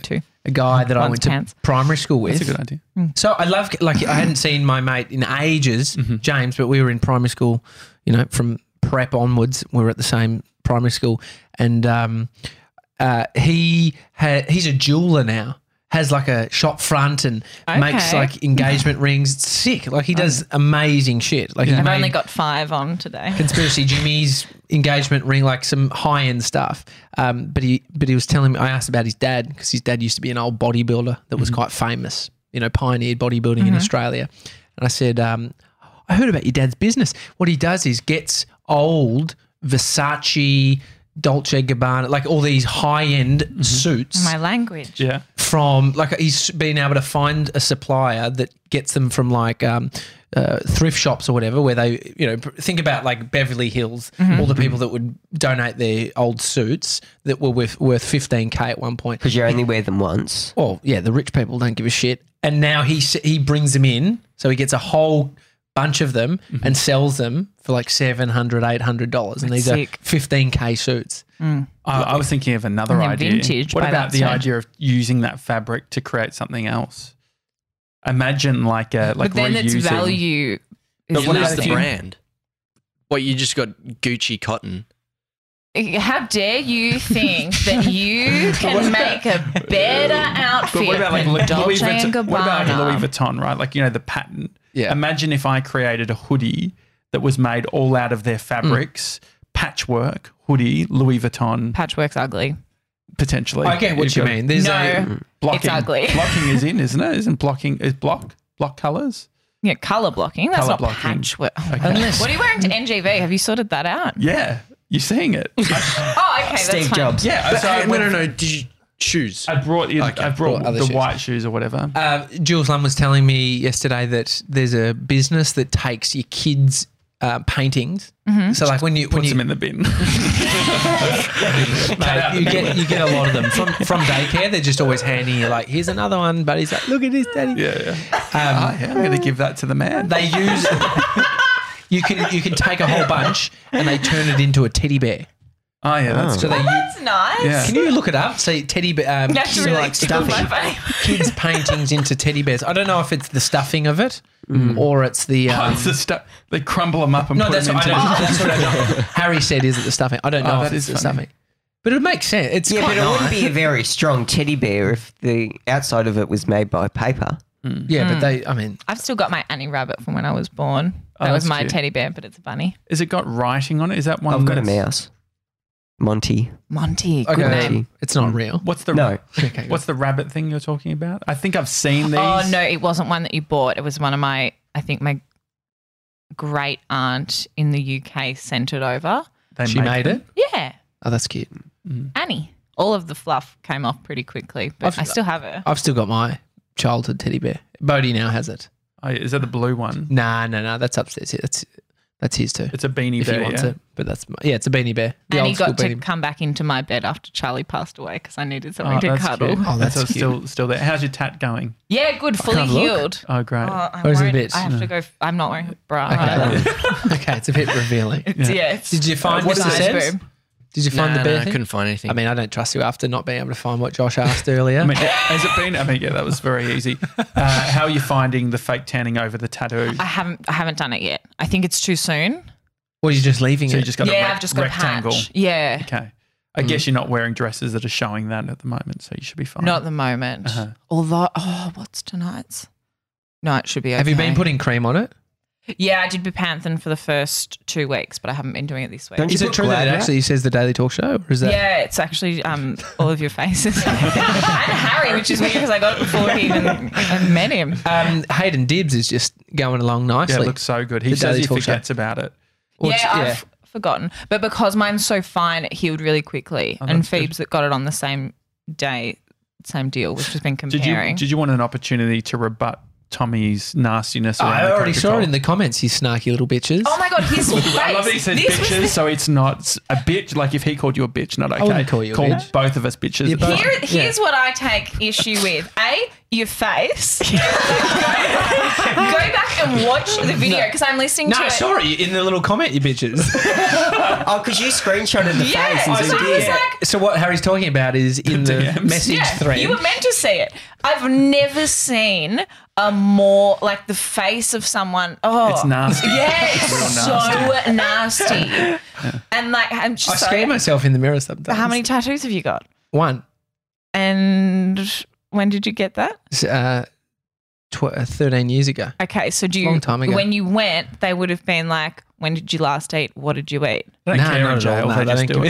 a guy that I One's went to pants. primary school with. That's a good idea. So I love, like, I hadn't seen my mate in ages, James, but we were in primary school, you know, from prep onwards. We were at the same primary school. And um, uh, he had, he's a jeweler now, has like a shop front and makes Okay. like engagement rings. It's sick. Like he does amazing shit. Like Yeah. he I've made only got five on today. Conspiracy Jimmy's engagement ring, like some high end stuff. Um, but he but he was telling me, I asked about his dad because his dad used to be an old bodybuilder that was quite famous, you know, pioneered bodybuilding in Australia. And I said, um, I heard about your dad's business. What he does is gets old Versace, Dolce and Gabbana, like all these high end suits My language. Yeah. from, like, he's been able to find a supplier that gets them from like um, uh, thrift shops or whatever, where they, you know, think about like Beverly Hills, all the people that would donate their old suits that were worth, worth fifteen K at one point. Because you only wear them once. Well, yeah, the rich people don't give a shit. And now he s- he brings them in, so he gets a whole bunch of them and sells them for like seven hundred dollars, eight hundred dollars. And That's these sick. are fifteen K suits. I, I was thinking of another And they're idea. vintage what by about that the stage. idea of using that fabric to create something else? Imagine like a like but then reusing. its value But is what about is the if you- brand? What, you just got Gucci cotton? How dare you think that you can make a better outfit But what about like than Louis Dolce Vuitton? and Gabbana? What about like Louis Vuitton? Right, like you know the patent. Yeah. Imagine if I created a hoodie that was made all out of their fabrics, patchwork hoodie, Louis Vuitton, Patchwork's ugly. potentially. I get what You've you got mean. There's No. a, Blocking. It's ugly. Blocking is in, isn't it? Isn't blocking is block block colors? Yeah, color blocking. That's Colour not blocking. patchwork. Okay. What are you wearing to N G V? Have you sorted that out? Yeah, you're seeing it. Oh, okay. Steve that's fine. Jobs. Yeah, But, so I no, went- no, no. Did you shoes? I brought in. Okay, I brought brought other the shoes. white shoes or whatever. Uh, Jules Lund was telling me yesterday that there's a business that takes your kids' uh, paintings. So like when you when Puts you, them in the bin. mate, you get you get a lot of them from from daycare. They're just always handing you like, here's another one, but he's like, look at this, daddy. yeah, yeah. oh, yeah. I'm going to give that to the man. They use you can you can take a whole bunch and they turn it into a teddy bear. oh yeah, that's So cool. they u- That's nice. Yeah. can you look it up? See teddy bear. Um, That's kids- really like tickled my stuffing. face. kids paintings into teddy bears. I don't know if it's the stuffing of it or it's the. Oh, Um, it's the stuff. They crumble them up and no, put that's them what, I into. don't, that's what I don't. Harry said, "Is it the stuffing?" I don't know Oh, if that it's is the funny. stuffing, but it makes sense. It's Yeah, quite but it wouldn't nice. be a very strong teddy bear if the outside of it was made by paper. Yeah, but they. I mean, I've still got my Annie Rabbit from when I was born. Oh, That was that's my cute. teddy bear, but it's a bunny. Is it got writing on it? Is that one? I've got a that's- mouse. Monty. Monty. Good okay, name. it's not real. What's the No. Okay, What's the rabbit thing you're talking about? I think I've seen these. Oh, no, it wasn't one that you bought. It was one of my, I think my great aunt in the U K sent it over. They she make made them. it. Yeah, Oh, that's cute. Annie. All of the fluff came off pretty quickly, but I've- I still have her. I've still got my childhood teddy bear. Bodie now has it. Oh, is that the blue one? Nah, no, no, that's upstairs. That's that's his too. It's a beanie If bear. he wants yeah? it, but that's yeah, it's a beanie bear. The Annie old school got to beanie. come back into my bed after Charlie passed away because I needed something Oh, to that's cuddle. cute. Oh, that's so it's cute. still still there. How's your tat going? Yeah, good, fully can't look. healed. Oh, great. Oh, I, Or is it a won't- bit- I have to go. f- I'm not wearing a bra. Okay. okay, it's a bit revealing. It's, yeah. it's Did you find a Mister size Sebs? boob. Did you find Nah, the bear nah, I thing? couldn't find anything. I mean, I don't trust you after not being able to find what Josh asked earlier. I mean, has it been? I mean, yeah, that was very easy. Uh, how are you finding the fake tanning over the tattoo? I haven't. I haven't done it yet. I think it's too soon. or are you just leaving So it? you just got a yeah, rec- I've just got rectangle. a patch. Yeah, Okay. I guess you're not wearing dresses that are showing that at the moment, so you should be fine. not at the moment. Uh-huh. Although, oh, what's tonight's? No, it should be. Okay. Have you been putting cream on it? Yeah, I did Bepanthen for the first two weeks, but I haven't been doing it this week. Don't you Is it put true that it Glad actually says the Daily Talk Show? Or is that Yeah, it's actually um, all of your faces. and Harry, which is weird because I got it before he even I met him. Um, Hayden Dibbs is just going along nicely. Yeah, it looks so good. He The says Daily he Talk Show. forgets about it. Or it's- yeah, I've forgotten. But because mine's so fine, it healed really quickly. and that's good. Phoebe's that got it on the same day, same deal. We've just been Did you comparing. did you want an opportunity to rebut Tommy's nastiness? around I the already saw Coca-Cola? it in the comments, you snarky little bitches. oh my God, his face. I love that he said This was bitches, the- so it's not a bitch. Like if he called you a bitch, not okay. wouldn't call you a Called bitch. both of us bitches. You're both- Here, Yeah. here's what I take issue with. A, your face. go, go back and watch the video because I'm listening No, to it. sorry, in the little comment, you bitches. Oh, because you screenshotted the Yeah, face and so zoomed I was in. like, So what Harry's talking about is in the, D Ms. message yeah, thread. you were meant to see it. I've never seen a more like the face of someone. Oh, It's nasty. Yeah, it's Real so nasty. And like, I'm I just scare sorry. myself in the mirror sometimes. How many tattoos have you got? One. And when did you get that? It's, Uh, tw- uh, thirteen years ago. Okay, so do you? Long time ago. When you went, they would have been like, "When did you last eat? What did you eat?" They don't No, care not in at jail. all. No, they they just don't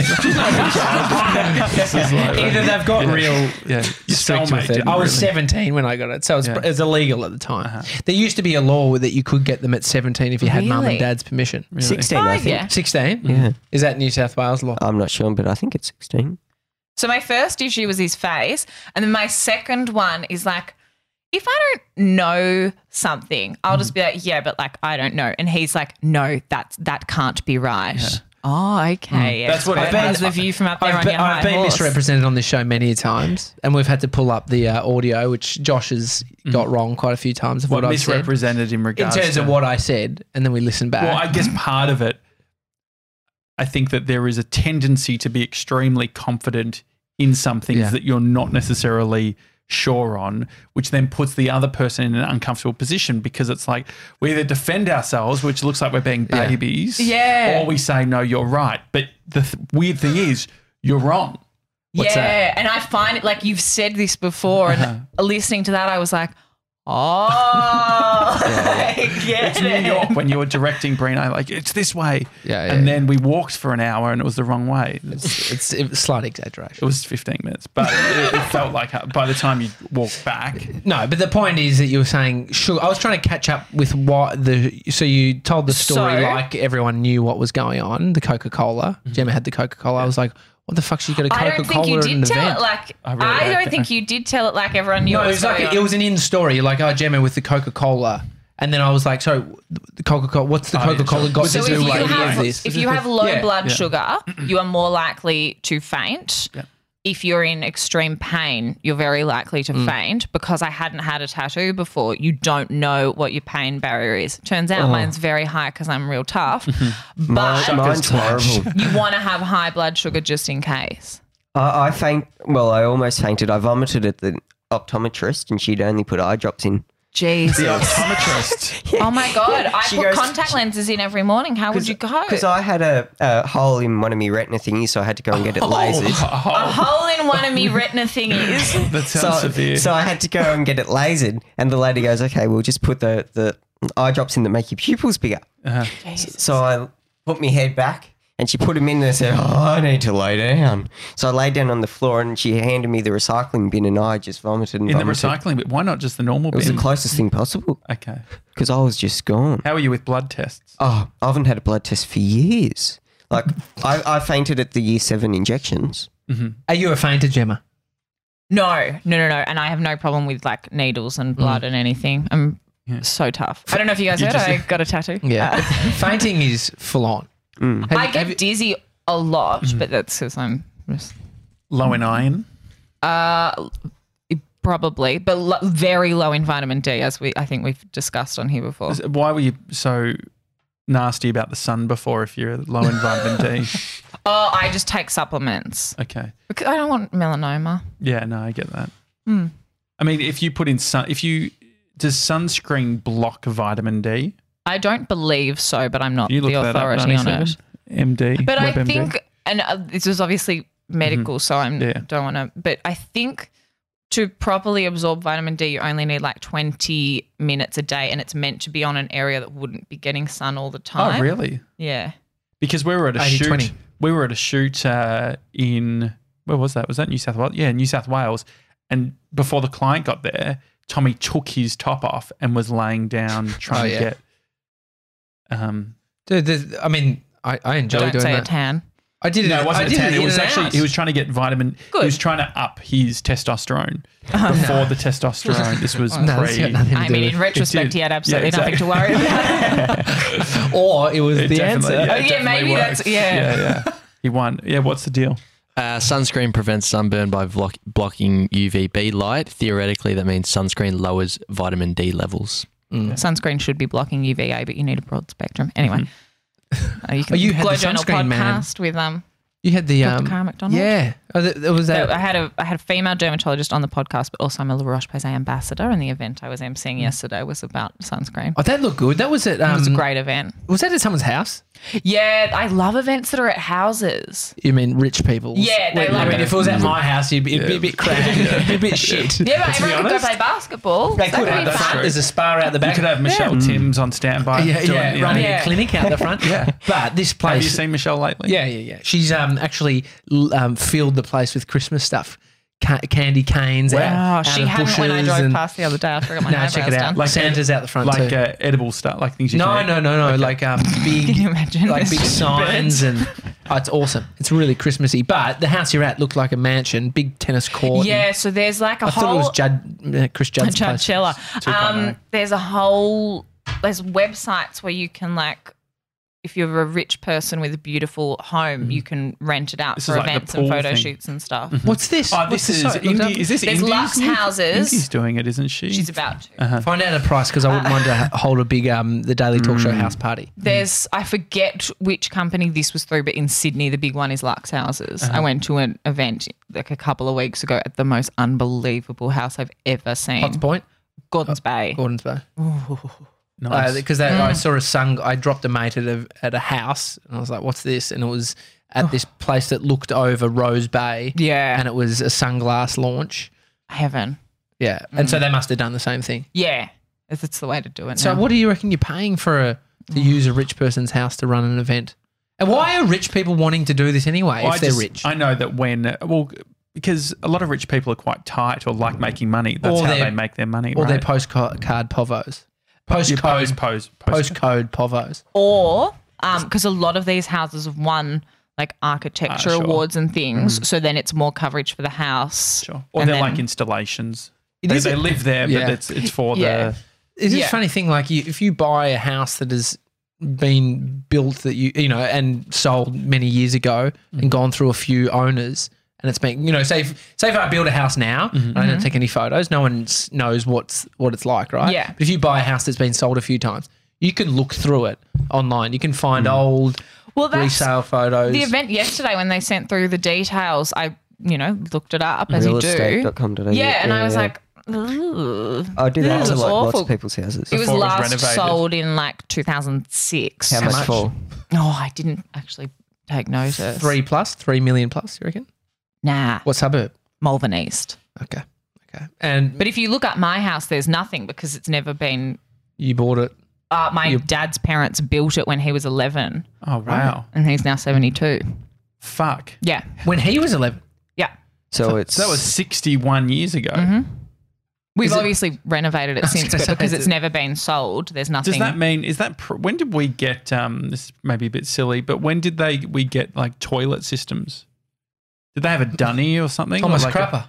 do it. give This is like- Either they've got Yeah. real Yeah. Your strict cellmate with it. didn't I was really. seventeen when I got it, so it was, Yeah. it was illegal at the time. Uh-huh. There used to be a law that you could get them at seventeen if you had mum Really? and dad's permission. Really. sixteen, Oh, I think. yeah. sixteen? Yeah. Is that New South Wales law? I'm not sure, but I think it's sixteen. So my first issue was his face, and then my second one is like, if I don't know something, I'll just be like, yeah, but like I don't know, and he's like, no, that's that can't be right. Oh, okay. That's what I've it- been the view from up there I've on been, your high I've been horse. misrepresented on this show many times, and we've had to pull up the uh, audio, which Josh has got wrong quite a few times of what, What I've said. misrepresented in In regards terms to of what I said, and then we listen back. Well, I guess part of it, I think that there is a tendency to be extremely confident in some things Yeah. that you're not necessarily sure on, which then puts the other person in an uncomfortable position because it's like we either defend ourselves, which looks like we're being Yeah. babies, Yeah. or we say, no, you're right. But the th- weird thing is, you're wrong. What's yeah, that? and I find it like you've said this before, and listening to that, I was like, oh, I get It's New it. York when you were directing Brino, like, it's this way. Yeah, yeah, and yeah. then we walked for an hour and it was the wrong way. it's, it's, it's slight It exaggeration. was fifteen minutes, but it, it felt like by the time you walked back, No, but the point is that you were saying sugar. I was trying to catch up with what the. So you told the story So- like everyone knew what was going on. The Coca Cola. Gemma had the Coca Cola. I was like, what the fuck? She got a I Coca don't think you Cola at an did tell event. it like. I I, really like don't that. think you did tell it like everyone knew. No, what it was like going it on. was an in story. You're like, oh, Gemma with the Coca Cola, and then I was like, so the Coca Cola. What's the Oh, yeah, Coca Cola sure. got So to if do you, with have, this? if you have low Yeah. blood Yeah. sugar, you are more likely to faint. Yeah. If you're in extreme pain, you're very likely to faint. Because I hadn't had a tattoo before, you don't know what your pain barrier is. Turns out mine's very high because I'm real tough. But Mine, mine's horrible. you want to have high blood sugar just in case. I, I faint. Well, I almost fainted. I vomited at the optometrist, and she'd only put eye drops in. Jesus. the optometrist. Oh my God. I She put goes- contact lenses in every morning. How would you go? Because I had a, a hole in one of my retina thingies, so I had to go and get it lasered. a hole in one of me retina thingies. That sounds So, severe. so I had to go and get it lasered, and the lady goes, "Okay, we'll just put the, the eye drops in that make your pupils bigger." Uh-huh. So I put my head back, and she put them in there and said, "Oh, I need to lay down." So I lay down on the floor, and she handed me the recycling bin, and I just vomited and In the vomited. recycling bit, why not just the normal It was bin? the closest thing possible Okay. because I was just gone. How are you with blood tests? Oh, I haven't had a blood test for years. Like I, I fainted at the year seven injections. Are you a fainter, Gemma? No, no, no, no. And I have no problem with like needles and blood and anything. I'm Yeah. so tough. I don't know if you guys You heard, just- I got a tattoo. Yeah. Uh, Fainting is full on. Mm. Have- I have get you- dizzy a lot, but that's because I'm just, Low in iron? uh, probably, but lo- very low in vitamin D, as we I think we've discussed on here before. Is- Why were you so nasty about the sun before if you're low in vitamin D? Oh, I just take supplements Okay. because I don't want melanoma. Yeah, no, I get that. Hmm. I mean, if you put in sun, if you, does sunscreen block vitamin D? I don't believe so, but I'm not You the look that up, authority on ninety-seven? it. M D. But I WebMD? think, and uh, this is obviously medical, so I Yeah. don't want to. But I think to properly absorb vitamin D, you only need like twenty minutes a day, and it's meant to be on an area that wouldn't be getting sun all the time. Oh, really? Yeah. Because we were at a eighty shoot. twenty. We were at a shoot uh, in where was that? Was that New South Wales? Yeah, New South Wales. And before the client got there, Tommy took his top off and was laying down trying Oh, to yeah. get. Um, Dude, there's- I mean, I, I enjoy Don't doing say a that. tan. I did it. no, it wasn't I a did tan. It in was and actually out. he was trying to get vitamin. Good. He was trying to up his testosterone before the testosterone. This was No, that's pre. got nothing to I do mean, with in retrospect, did. he had absolutely Yeah, nothing to worry about. Or it was It the definitely- answer. Oh, yeah, it definitely maybe worked. that's- yeah. yeah, yeah. He won. Yeah, what's the deal? Uh, sunscreen prevents sunburn by block, blocking U V B light. Theoretically, that means sunscreen lowers vitamin D levels. Sunscreen should be blocking U V A, but you need a broad spectrum. Anyway, uh, you can Oh, you had Glow the Journal sunscreen, man. podcast with um. You had the Doctor um, Cara McDonald? Yeah, oh, th- there was So that. I had a I had a female dermatologist on the podcast, but also I'm a La Roche-Posay ambassador, and the event I was emceeing yesterday was about sunscreen. Oh, that looked good. That was at. Um, It was a great event. Was that at someone's house? Yeah, I love events that are at houses. You mean rich people? Yeah, they I like mean, it. if it was at my house, it'd be, it'd be a bit crap. It'd be a bit shit. Yeah, but To be everyone could go honest. play basketball. They So could that'd at the be front. fun. There's a spa out the back. You could have Michelle Timms on standby. yeah, doing, yeah, you know. running Yeah. a clinic out the front. yeah, but this place. Have you seen Michelle lately? Yeah, yeah, yeah. She's um actually l- um filled the place with Christmas stuff, Ca- candy canes. Oh, out, she out of hadn't when I bushes drove and- past the other day. I forgot my No, eyebrows check it out. done. Like Santa's out the front Like too. uh, edible stuff, like things you no, can no, no, no. Like um big, Can you imagine? like big It's signs and oh, it's awesome. It's really Christmassy. But the house you're at looked like a mansion, big tennis court. Yeah, so there's like a I whole. thought it was Judd, uh, Chris Judd's place. Churchilla. two point oh. Um, there's a whole there's websites where you can like, if you're a rich person with a beautiful home, you can rent it out This for is like the events and pool photo thing. shoots and stuff. What's this? Oh, What's this is site? Look it up. Indy. Is this There's Indy's Lux new- Houses. Indy's doing it, isn't she? She's about to. Uh-huh. Find out a price because I wouldn't mind to ha- hold a big um the Daily Talk Mm. Show house party. There's I forget which company this was through, but in Sydney the big one is Lux Houses. Uh-huh. I went to an event like a couple of weeks ago at the most unbelievable house I've ever seen. Potts Point, Gordon's Bay. Gordon's Bay. Nice. Because Mm. I saw a sun. I dropped a mate at a at a house, and I was like, "What's this?" And it was at this place that looked over Rose Bay, Yeah. and it was a sunglass launch. Heaven. Yeah, and so they must have done the same thing. Yeah. That's the way to do it. So, now. what do you reckon you're paying for a to use a rich person's house to run an event? And why are rich people wanting to do this anyway? Well, if I they're just- rich, I know that when, well, because a lot of rich people are quite tight or like making money. That's Or how they're- they make their money, or right? they're postcard povos, Yeah, postcode pose, pose, pose. postcode povos. Or because a lot of these houses have won like architecture Ah, sure. awards and things, so then it's more coverage for the house. Sure. Or And they're then- like installations. It They, is they a- live there, but Yeah. it's it's for Yeah. the. It's just Yeah. a funny thing, like you, if you buy a house that has been built that you you know and sold many years ago Mm. and gone through a few owners, and it's been you know say if, say if I build a house now Mm-hmm. and I don't take any photos, no one s- knows what's what it's like, right? Yeah. But if you buy a house that's been sold a few times, you can look through it online. You can find Mm. old Well, that's resale photos. the event yesterday when they sent through the details. I you know looked it up as you do. Realestate dot com dot a u. Yeah, and I was yeah. like, "Ugh." I do that This to is like lots awful. of people's houses. It was Before it was last renovated. sold in like two thousand six. How much much? for? Oh, I didn't actually take notice. three plus, three million plus. You reckon? Nah, What suburb? Malvern East. Okay, okay. And But if you look up my house, there's nothing because it's never been. you bought it. Uh, my You- dad's parents built it when he was eleven, Oh wow! and he's now seventy-two. Fuck. Yeah, When he was eleven. yeah. So it's That was sixty-one years ago. Mm-hmm. We've Is it- obviously renovated it was since, gonna but say, because is it's it- never been sold, there's nothing. Does that mean is that pr- when did we get? Um, this may be a bit silly, but when did they we get like toilet systems? Did they have a dunny or something? Thomas or like a- Crapper.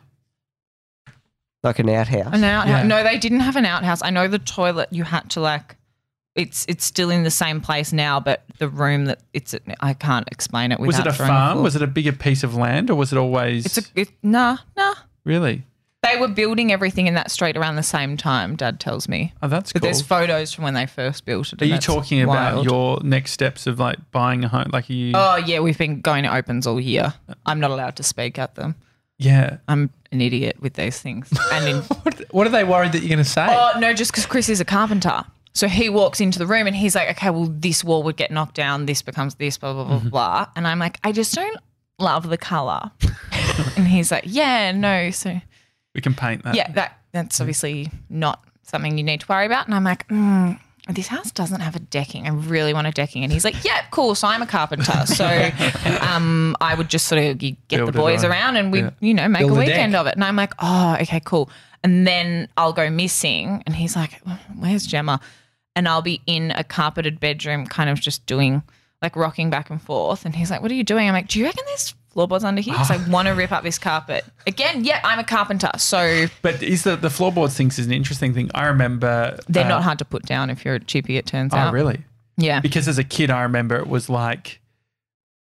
like an outhouse. An outhouse? Yeah. No, they didn't have an outhouse. I know the toilet you had to like. It's it's still in the same place now, but the room that it's at, I can't explain it. was Without it a throwing farm? full- Was it a bigger piece of land, or was it always? It's a it, nah nah. really. They were building everything in that street around the same time. Dad tells me. Oh, that's But cool. there's photos from when they first built it. Are and you that's talking about wild. your next steps of like buying a home? Like, are you? Oh yeah, we've been going to opens all year. I'm not allowed to speak at them. yeah. I'm an idiot with these things. And in What, what are they worried that you're going to say? oh no, just because Chris is a carpenter, so he walks into the room and he's like, okay, well this wall would get knocked down, this becomes this, blah blah blah Mm-hmm. blah. And I'm like, I just don't love the color. And he's like, yeah, no, so We can paint that. yeah, that that's obviously not something you need to worry about. And I'm like, mm, this house doesn't have a decking. I really want a decking. And he's like, yeah, cool. So I'm a carpenter. So um, I would just sort of you get Build the it boys on. around and we, Yeah. you know, make Build a a weekend deck. of it. And I'm like, oh, okay, cool. And then I'll go missing. And he's like, where's Gemma? And I'll be in a carpeted bedroom kind of just doing like rocking back and forth. And he's like, what are you doing? I'm like, do you reckon there's floorboards under here? Because I want to rip up this carpet. Again, yeah, I'm a carpenter. So But is the the floorboards things is an interesting thing. I remember they're uh, not hard to put down if you're a chippy, it turns Oh, out. really? Yeah. Because as a kid, I remember it was like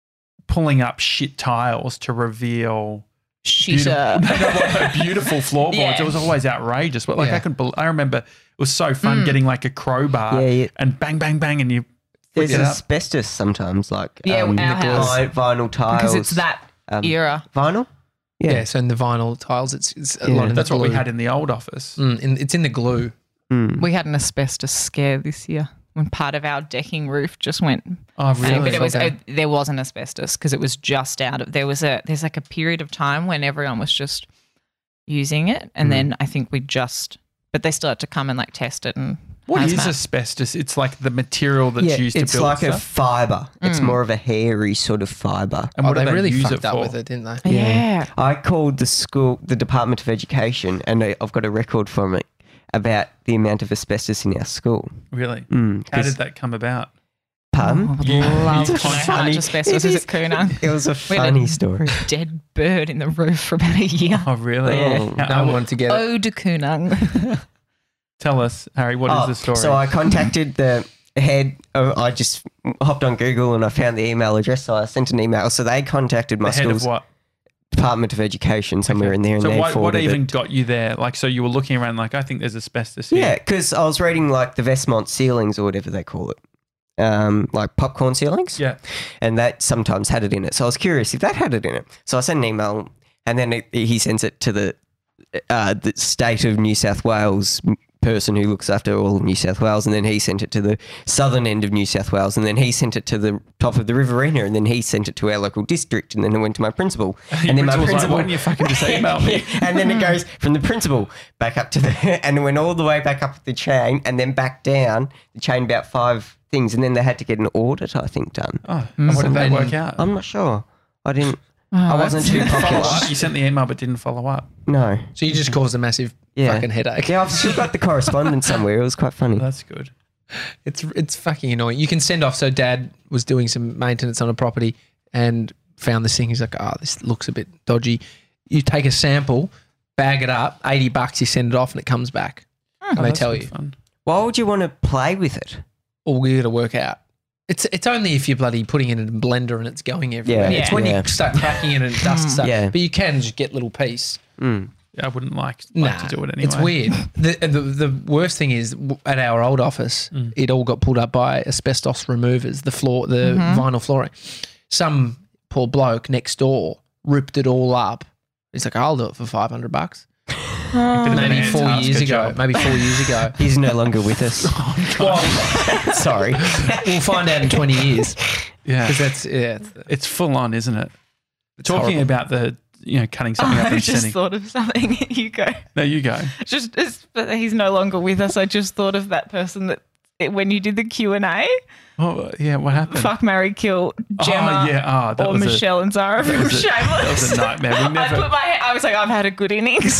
pulling up shit tiles to reveal Shitter. beautiful, no, no, no, beautiful floorboards. Yeah. It was always outrageous. But like Yeah. I could, I remember it was so fun Mm. getting like a crowbar Yeah, yeah. and bang, bang, bang, and you There's flick it up. asbestos sometimes, like Yeah, um, our house. vi- vinyl tiles. Because it's that um, era. vinyl. Yeah. Yeah. So in the vinyl tiles, it's, it's a Yeah. lot of That's the what we glue. had in the old office. Mm, in, it's in the glue. Mm. We had an asbestos scare this year when part of our decking roof just went. Oh, But really? it was Okay. uh, there wasn't asbestos because it was just out of there was a there's like a period of time when everyone was just using it, and Mm. then I think we just but they still had to come and like test it and What is hazmat. asbestos? It's like the material that's Yeah, used to it's build like a stuff. fiber. It's Mm. more of a hairy sort of fiber. And Oh, what do they really use fucked it up for? with it, didn't they? Yeah. I called the school, the Department of Education, and I- I've got a record from it about the amount of asbestos in our school. Really? Mm, How 'cause- did that come about? Pardon? Oh, I would You- love you to know how funny- much asbestos It is is- at Coonung. It was a We had a funny story. Dead bird in the roof for about a year. Oh, really? Yeah. How- No one wanted to get it. Ode to Coonung. Tell us, Harry, what is Oh, the story? So I contacted the head. Of, I just hopped on Google and I found the email address. So I sent an email. So they contacted my the head of school's what? Department of Education somewhere in there, and So they what, what forwarded even it. got you there? Like, so you were looking around like, I think there's asbestos here. Yeah, because I was reading like the Vestmont ceilings or whatever they call it, um, like popcorn ceilings. Yeah. And that sometimes had it in it. So I was curious if that had it in it. So I sent an email, and then it, he sends it to the uh, the state of New South Wales person who looks after all of New South Wales, and then he sent it to the southern end of New South Wales, and then he sent it to the top of the Riverina, and then he sent it to our local district, and then it went to my principal, and then my Principal's like, principal. why didn't you fucking just email me? And then it goes from the principal back up to the, and it went all the way back up the chain, and then back down the chain about five things, and then they had to get an audit, I think, done. Oh, and what did that And- work out? I'm not sure. I didn't. Oh, I wasn't that's- too Follow popular. up. You sent the email but didn't follow up. No. So you just caused a massive Yeah. fucking headache. Yeah, I've still got the correspondence somewhere. It was quite funny. That's good. It's it's fucking annoying. You can send off. So dad was doing some maintenance on a property and found this thing. He's like, oh, this looks a bit dodgy. You take a sample, bag it up, eighty bucks. You send it off, and it comes back. Oh, and they that's tell good you, fun. Why would you want to play with it? all we got to work out. It's it's only if you're bloody putting it in a blender and it's going everywhere. Yeah. It's when Yeah. you start cracking it and it dusts stuff. Yeah. But you can just get little piece. Mm. I wouldn't like, like Nah, to do it anyway. it's weird. The, the the worst thing is w- at our old office, Mm. it all got pulled up by asbestos removers. The floor, the vinyl flooring. Some poor bloke next door ripped it all up. He's like, I'll do it for five hundred bucks. Bit of an Maybe four Antarctica years ago. job. Maybe four years ago. He's no longer with us. Well, Sorry. we'll find out in twenty years Yeah. because that's yeah. It's, It's full on, isn't it? Talking horrible. about the, you know, cutting something up I and just sending. thought of something. You go. No, you go. Just it's, but he's no longer with us. I just thought of that person that it, when you did the Q and A, Oh, yeah, what happened? fuck, marry, kill Gemma Oh, yeah. Oh, that or was a- Michelle and Zara from was a- Shameless. that was a nightmare. We I never- put my. I was like, I've had a good innings.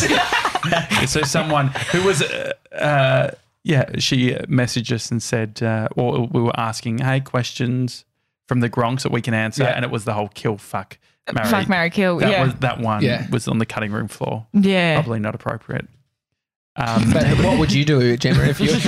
So someone who was, uh, uh, yeah, she messaged us and said, uh, or we were asking, hey, questions from the Gronks that we can answer, Yeah. and it was the whole kill, fuck, marry. Fuck, marry, kill. That yeah, was that one Yeah. was on the cutting room floor. yeah. Probably not appropriate. Um, But what would you do, Gemma, if you?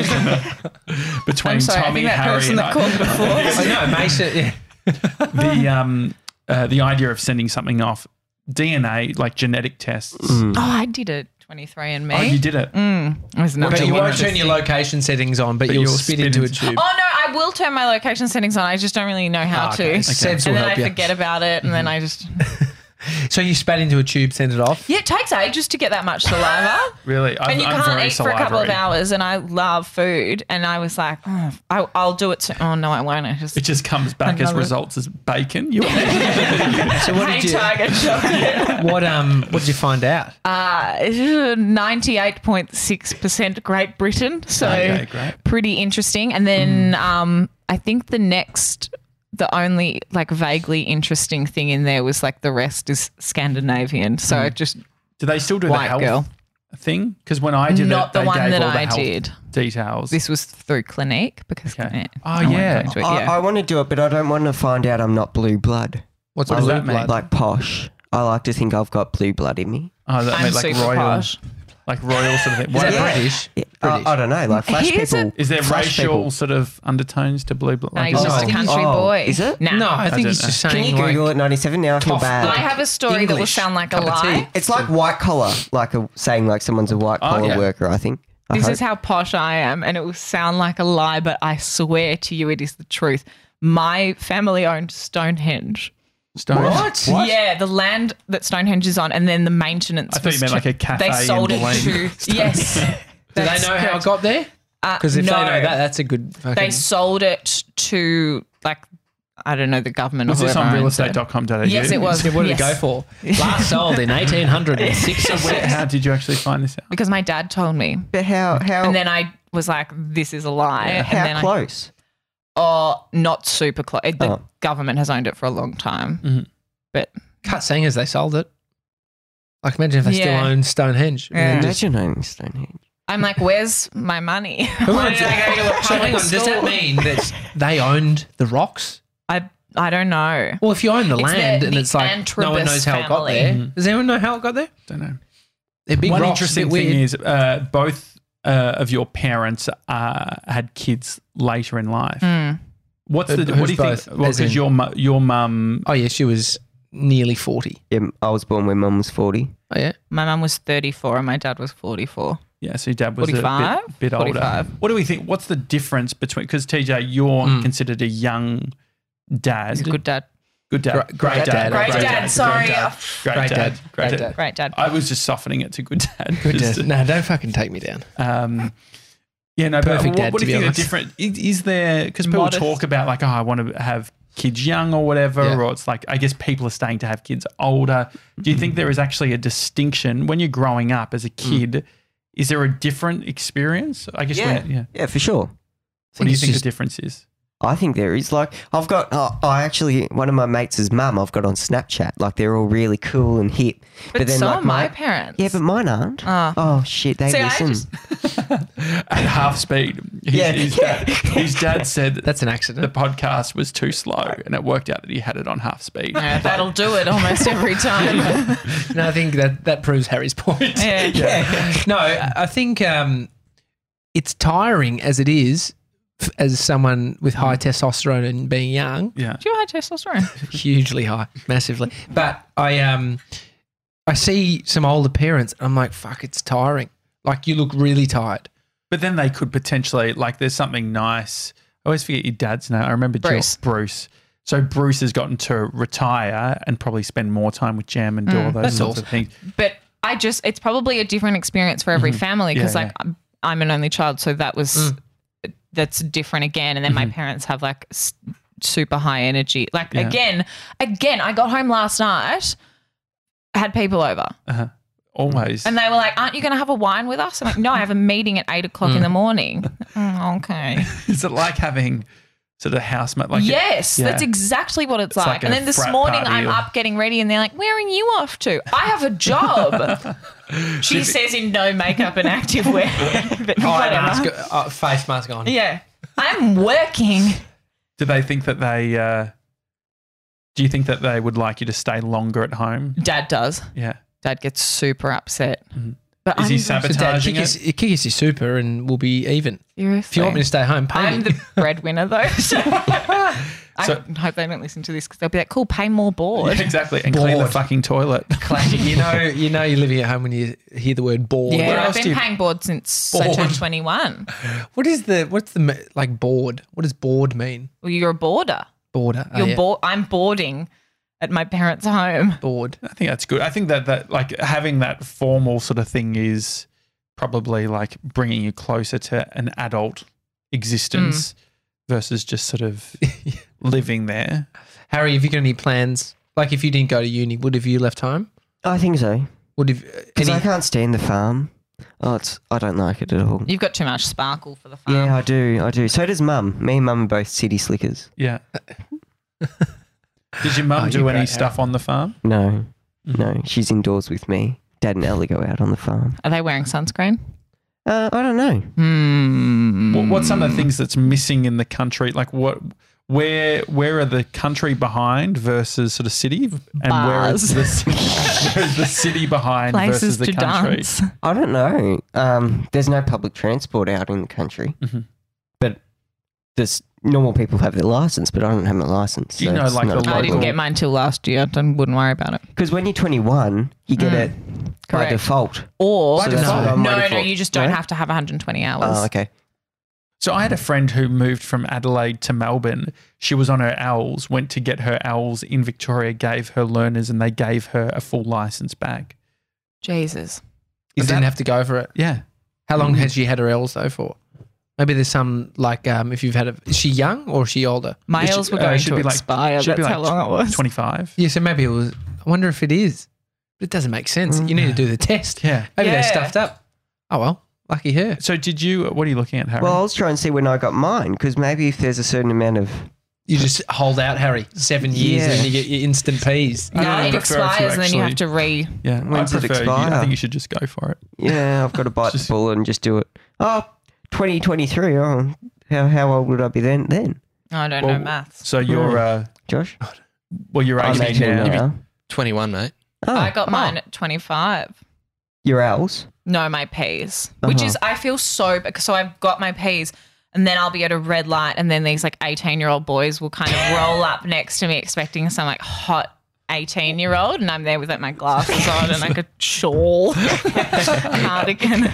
between I'm sorry, I Tommy, think that Harry, person and that I, called before. I know, Mason. Yeah. the um, uh, the idea of sending something off D N A, like genetic tests. Mm. Oh, I did it. twenty-three and me. Oh, you did it. Mm, it was not But you one won't of turn the your location settings on, but, But you'll, you'll spit spit into a into- tube. Oh no, I will turn my location settings on. I just don't really know how Ah, okay. to. Sebs will And then help I you. forget about it, and then I just. So you spat into a tube, send it off. Yeah, it takes ages to get that much saliva. Really? I'm, And you I'm can't very eat for a couple of salivary. hours, and I love food. And I was like, oh, I, I'll do it. To, oh no, I won't. I just It just comes back as Another- results as bacon. You So what hey, did you? Target chocolate. What um? What did you find out? Uh, ninety-eight point six percent Great Britain. So Okay, great. pretty interesting. And then um, I think the next, the only like vaguely interesting thing in there was like the rest is Scandinavian. So it just Do they still do the white health girl. thing? Because when I did Not it, the they one gave that all the I health did. details. This was through Clinique because Okay. eh, Oh, I won't go yeah. into it, I, yeah. I want to do it, but I don't want to find out I'm not blue blood. What's What a does blue that mean? blood? Like posh. I like to think I've got blue blood in me. oh, that I'm meant like super royal, posh. like royal sort of thing. Is that What- Yeah. British? Yeah. British. I don't know, like Flash Here's people. Is there Flash racial people. sort of undertones to Blue Blood? No, Like, he's is just it- a country Oh, boy. is it? Nah. no, I think don't he's know. just Can saying you like, Google it? ninety-seven now. I feel tough. bad. I have a story that will English sound like a cup of tea. lie. It's like white collar, like a saying like someone's a white collar yeah. worker. I think. I This hope. is how posh I am, and it will sound like a lie, but I swear to you, it is the truth. My family owned Stonehenge. Stone- What? Yeah, the land that Stonehenge is on, and then the maintenance. I thought you was meant to- like a cafe They sold in it Blaine. to. Yes. Do they That's know how it correct. got there? Uh, Because if no, they know that, that's a good fucking... they sold it to like I don't know the government. Was or this whoever on real owns it. estate dot com dot a u? Yes, it was. So what did Yes. it go for? Last sold in eighteen hundred sixty-six. Where- How did you actually find this out? Because my dad told me, But how how and then I was like, "This is a lie." and how then close? I, oh, not super close. The Oh. government has owned it for a long time, Mhm. but Cut saying as they sold it. Like imagine if they Yeah. still owned Stonehenge. And Yeah. then just- Imagine owning Stonehenge. I'm like, "Where's my money?" Who Why owns did I go to a it? So hang public on, does that school? mean that they owned the rocks? I I don't know. Well, if you own the It's land the- and the it's like no one Antrobus knows how it got family. there. Mhm. Does anyone know how it got there? Don't know. They're big One rocks. interesting a bit thing weird. is uh, both uh, of your parents uh, had kids later in life. Mm. What's Uh, the? who's What do you both? think? Well, As in- because your mu- your mum. Oh yeah, she was nearly forty. Yeah, I was born when Mum was forty. Oh yeah. My mum was thirty-four and my dad was forty-four. Yeah, so your dad was forty-five? a bit, bit older. forty-five. What do we think? What's the difference between? Because T J, you're Mm. considered a young dad. He's a good dad. Good dad. Great- great dad. Great dad, sorry. Great dad. Great, Great dad. dad. Great Great dad. dad. Great dad. I was just softening it to good dad. Good Just dad. to- No, don't fucking take me down. Um, yeah, no, Perfect but what, dad, what do to you be think the honest. different is, is there? Because people Modest. talk about like, oh, I want to have kids young or whatever, Yeah. or it's like I guess people are staying to have kids older. Do you think there is actually a distinction when you're growing up as a kid? Is there a different experience? I guess. Yeah, When, yeah. yeah, for sure. What do you it's think just- the difference is? I think there is. Like, I've got, oh, I actually, one of my mates' mum, I've got on Snapchat. Like, they're all really cool and hip. But, then, so like, are my my- parents. Yeah, but mine aren't. Ah. Oh, shit, they See, I listen. just- At half speed. His, Yeah. his, dad, his dad said that That's an the accident. podcast was too slow, and it worked out that he had it on half speed. Yeah, that'll do it almost every time. No, I think that that proves Harry's point. yeah. No, I I think um, it's tiring as it is f- as someone with high testosterone and being young, Yeah. Do you have high testosterone? hugely high, massively. But I um, I see some older parents. And I'm like, fuck, it's tiring. Like you look really tired. But then they could potentially, like, there's something nice. I always forget your dad's name. I remember Jill- Bruce. Bruce. So Bruce has gotten to retire and probably spend more time with Jam and do all those That's sorts awesome. of things. But I just, it's probably a different experience for every family because, Yeah, like, I'm, I'm an only child. So that was, that's different again. And then my parents have like s- super high energy. Like, Yeah. again, again, I got home last night, had people over. Uh-huh. Always. And they were like, "Aren't you going to have a wine with us?" I'm like, "No, I have a meeting at eight o'clock in the morning." "Oh, okay. Is it like having sort of housemate? Like Yes, yeah. that's exactly what it's, It's like. like And a then this frat morning, party I'm or- up getting ready, and they're like, "Where are you off to?" I have a job. She says in no makeup and activewear, but Oh, whatever. mask, uh, face mask on. Yeah, I'm working. Do they think that they, uh, do you think that they would like you to stay longer at home? Dad does. Yeah. Dad gets super upset. Mhm. But Is I'm he the- So dad, sabotaging kick it? us, kick us your super and we'll be even. Seriously. If you want me to stay home, pay I'm me. the breadwinner though. So I So- hope they don't listen to this because they'll be like, "Cool, pay more board." Yeah, exactly. And clean the Bored. fucking toilet. Classic. You know, you know, you're living at home when you hear the word board. Yeah, Where I've else been do you- paying board since I Board. turned twenty-one. What is the what's the me- like board? What does board mean? Well, you're a boarder. Border. Oh, You're yeah. board. I'm boarding at my parents' home. board. I think that's good. I think that, that like having that formal sort of thing is probably like bringing you closer to an adult existence versus just sort of living there. Harry, have you got any plans? Like, if you didn't go to uni, would have you left home? I think so. Would have Because any? I can't stand the farm. Oh, it's I don't like it at all. You've got too much sparkle for the farm. Yeah, I do. I do. So does Mum. Me and Mum are both city slickers. Yeah. Did your mum Oh, do you're any great, stuff on the farm? No, no. She's indoors with me. Dad and Ellie go out on the farm. Are they wearing sunscreen? Uh, I don't know. Hmm. What, what's some of the things that's missing in the country? Like what where where are the country behind versus sort of city, and where is the city, where is the city behind Places versus the to country? dance. I don't know. Um, there's no public transport out in the country, Mhm. but there's normal people have their license, but I don't have my license. Do you know, it's like, not a a I didn't local- get mine till last year. I wouldn't worry about it. because when you're twenty-one, you get Mm. it by Correct. default. Or So that's default? what I'm no, waiting no, for. you just don't No? have to have one hundred twenty hours. Oh, okay. So I had a friend who moved from Adelaide to Melbourne. She was on her owls, went to get her owls in Victoria, gave her learners, and they gave her a full license back. Jesus. You Is didn't that- have to go for it. Yeah. How long has she had her L's though for? Maybe there's some like um, if you've had a is she young or is she older? My It L's should- were uh, going should to be like- expire. should That's be like how long it was. twenty-five. Yeah, so maybe it was. I wonder if it is. But it doesn't make sense. You need to do the test. Yeah. Maybe Yeah. they're stuffed up. Oh well, lucky her. So did you, what are you looking at, Harry? Well, I was trying to see when I got mine because maybe if there's a certain amount of You just hold out, Harry. Seven years Yeah. and then you get your instant peas. I No, would it prefer to expires and then you actually- have to re. yeah, when's I it prefer you, I expire? think you should just go for it. yeah, I've got to bite Just- the bullet and just do it. Oh, twenty twenty-three. Oh, how how old would I be then? Then, I don't Well, know maths. So you're, uh, Josh? well, you're I'm eighteen eighteen now. now. twenty-one, mate. Oh, I got oh, mine at twenty-five. Your owls? No, my P's, which Uh-huh. is I feel so because so I've got my P's, and then I'll be at a red light, and then these like eighteen year old boys will kind of roll up next to me, expecting some like hot eighteen year old, and I'm there with like my glasses on and like a shawl, cardigan.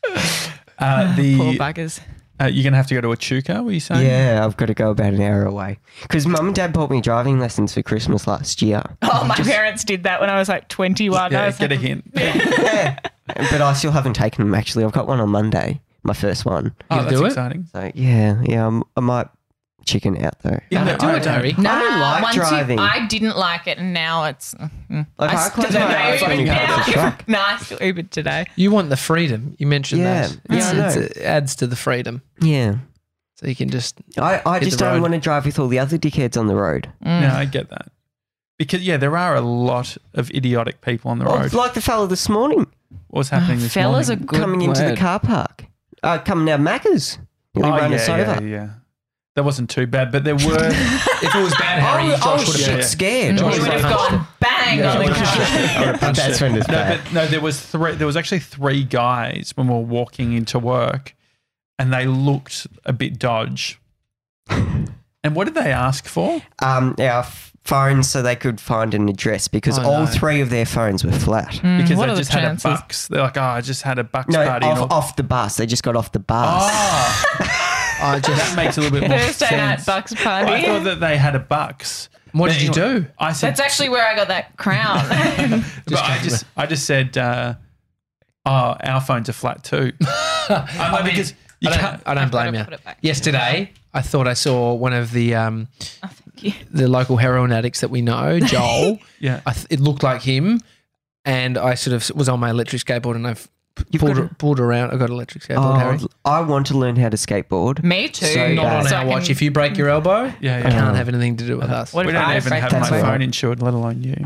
Uh, Poor the, buggers. uh, you're going to have to go to Echuca, were you saying? Yeah, I've got to go about an hour away because mum and dad bought me driving lessons for Christmas last year. Oh, my parents did that when I was like twenty-one. I Yeah, was get a like, hint. Yeah, but I still haven't taken them. Actually, I've got one on Monday, my first one. Oh, You that's do it? exciting. So yeah, yeah, I'm, I might chicken out though. In No, the- do I it, don't- Harry. Nah, I don't like once you- driving. I didn't like it, and now it's. mm, Like, I still close don't my know eyes when Uber you go now. to the truck. No, I still Ubered today. You want the freedom. You mentioned Yeah. that. Yeah, It's- I know. it's- it adds to the freedom. Yeah, So you can just I, I Hit just the don't road. want to drive with all the other dickheads on the road. Mm. No, I get that. Because, yeah, there are a lot of idiotic people on the Oh, road. like the fella this morning What's happening this Fella's a morning? good coming into the word. car park, uh, coming out of Macca's. He Oh, ran yeah, us yeah, over. yeah. That wasn't too bad, but there were... if it was bad, Harry, I was, I Josh was would have shit yeah. scared. You Josh would would've have punched gone bang Yeah, on the I would've car. My best friend is No, bad. but no, there was three. There was actually three guys when we were walking into work, and they looked a bit dodge. And what did they ask for? Um, our f- phones so they could find an address because Oh, all no. three of their phones were flat. Mm, Because what they are the just had a chances? bucks. They're like, oh, I just had a bucks No, party. off, and all- off the bus. They just got off the bus. Oh, I just, that makes a little bit more Thursday night sense. bucks I party. thought that they had a bucks. what But did you anyway, do? I said, That's actually where I got that crown. but I just, I just said, uh, oh, our phones are flat too. I'm like, mean, because you I can't. don't, I don't blame you. Put it back. Yesterday, I thought I saw one of the um, Oh, thank you. the local heroin addicts that we know, Joel. Yeah. I th- it looked like him, and I sort of was on my electric skateboard, and I've You've pulled, got pulled around. I got an electric skateboard, Harry. Oh, I want to learn how to skateboard. Me too. So Not on bad. So our I watch. can- If you break your elbow, Yeah, I yeah. can't have anything to do with us. What We if don't I even break have that my way? phone insured, let alone you.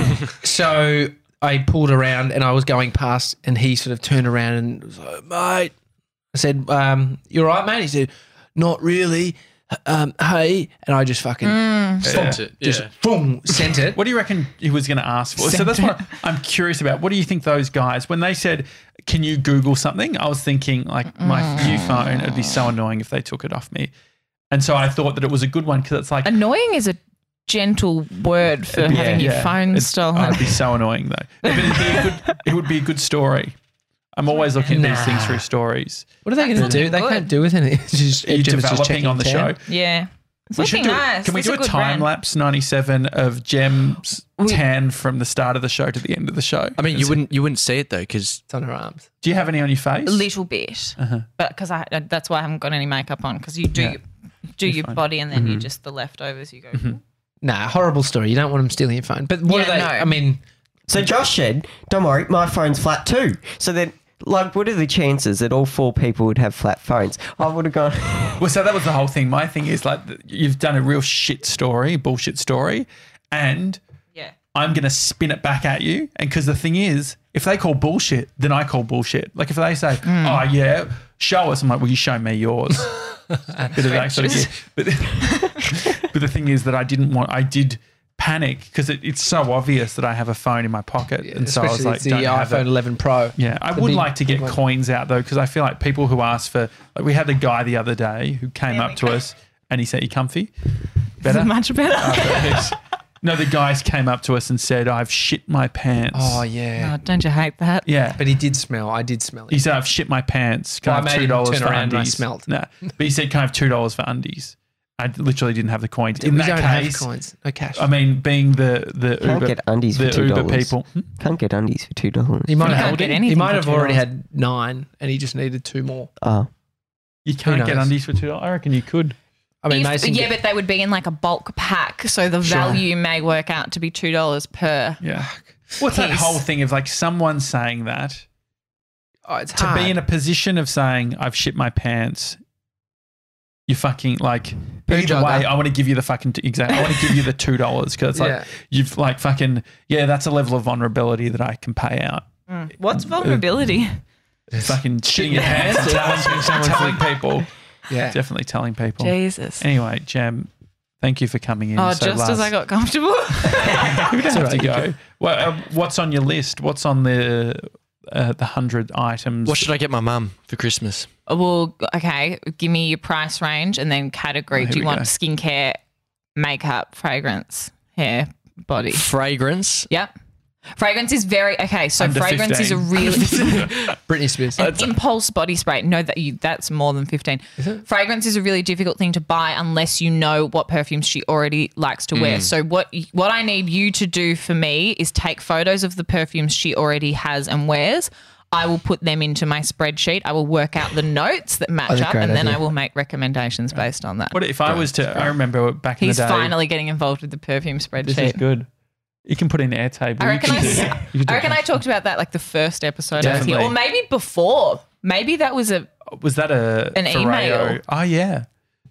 So I pulled around and I was going past, and he sort of turned around and was like, mate. I said, um, you all right, mate? He said, not really. Um, hey. And I just fucking Sent it. just Yeah. boom, sent it. What do you reckon he was going to ask for? So that's what I'm curious about. What do you think those guys, when they said, can you Google something? I was thinking, like, my new phone, it'd be so annoying if they took it off me. And so I thought that it was a good one because it's like, Annoying is a gentle word for having your phone It's- stolen. Oh, it'd be so annoying though. But it'd be a good, it would be a good story. I'm always looking at these Nah. things through stories. What are they going to That's do? looking They good. can't do with anything. It's just, You're Jim is just developing checking on the tab. show. yeah. It's We should looking do, nice. Can we It's do a, good time brand. lapse ninety-seven of Gem's We- tan from the start of the show to the end of the show? I mean, you wouldn't you wouldn't see it though, because It's on her arms. Do you have any on your face? A little bit, Uh-huh. but because I that's why I haven't got any makeup on because you do Yeah. your, do You're your fine. body and then you just the leftovers you go. Nah, horrible story. You don't want them stealing your phone. But what Yeah, are they? no. I mean, So Josh said, don't worry, my phone's flat too. So then, like, what are the chances that all four people would have flat phones? I would have gone, Well, so that was the whole thing. My thing is like you've done a real shit story, bullshit story, and Yeah. I'm going to spin it back at you. And because the thing is, if they call bullshit, then I call bullshit. Like if they say, oh, yeah, show us, I'm like, well, you show me yours. Bit of that sort of, yeah. But But the thing is that I didn't want. I did panic because it, it's so obvious that I have a phone in my pocket, and so I was Especially like, it's the don't have iPhone it. eleven Pro. Yeah, I The would big- like to get big one. coins out though, because I feel like people who ask for, like we had a guy the other day who came up to us and he said, "You comfy? Better?" Much better. Oh, perfect. No, the guys came up to us and said, "I've shit my pants." Oh yeah. Oh, don't you hate that? yeah. But he did smell. I did smell He it. said, "I've shit my pants. Can Well, I I made have two him dollars turn for around and I undies?" smelled. No, but he said, "Can I have two dollars for undies?" I literally didn't have the coins. we In that don't case, have coins. No cash. I mean, being the the Can't Uber, get undies for the two Uber dollars. people. Hmm? Can't get undies for two dollars. he might You have. can't get He anything might for have two already dollars. had nine, and he just needed two more. Oh, You can't get knows? undies for two dollars. I reckon you could. I mean, If- Mason. yeah, get- but they would be in like a bulk pack, so the Sure. value may work out to be two dollars per. Yeah. What's that piece. whole thing of like someone saying that oh, it's to hard. be in a position of saying I've shit my pants? You fucking like Poo either jogger. way. I want to give you the fucking t- exactly. I want to give you the two dollars because it's like Yeah. you've like fucking yeah. That's a level of vulnerability that I can pay out. What's vulnerability? Fucking shitting your pants and telling, telling people. yeah. Definitely telling people. Jesus. Anyway, Jem, thank you for coming in. Oh, So just as Lars- I got comfortable. we don't have all to right, you go. Well, uh, what's on your list? What's on the uh, the hundred items? What should I get my mum for Christmas? Well, okay. Give me your price range and then category. Oh, here Do you we want go. skincare, makeup, fragrance, hair, body? Fragrance. Yep. Fragrance is very okay. So Under fragrance is a fifteen. really Britney Spears. an impulse body spray. No, that you that's more than fifteen. Fragrance is a really difficult thing to buy unless you know what perfumes she already likes to wear. So what what I need you to do for me is take photos of the perfumes she already has and wears. I will put them into my spreadsheet. I will work out the notes that match That's a up, great and then idea. I will make recommendations based on that. What if I was to? I remember back in He's the day. finally getting involved with the perfume This is spreadsheet. good. You can put in Airtable. I reckon you I, can s- do- you can do I reckon it. I talked about that like the first episode I was here, Definitely. or maybe before. Maybe that was a Was that a An Ferrero? email. Oh yeah.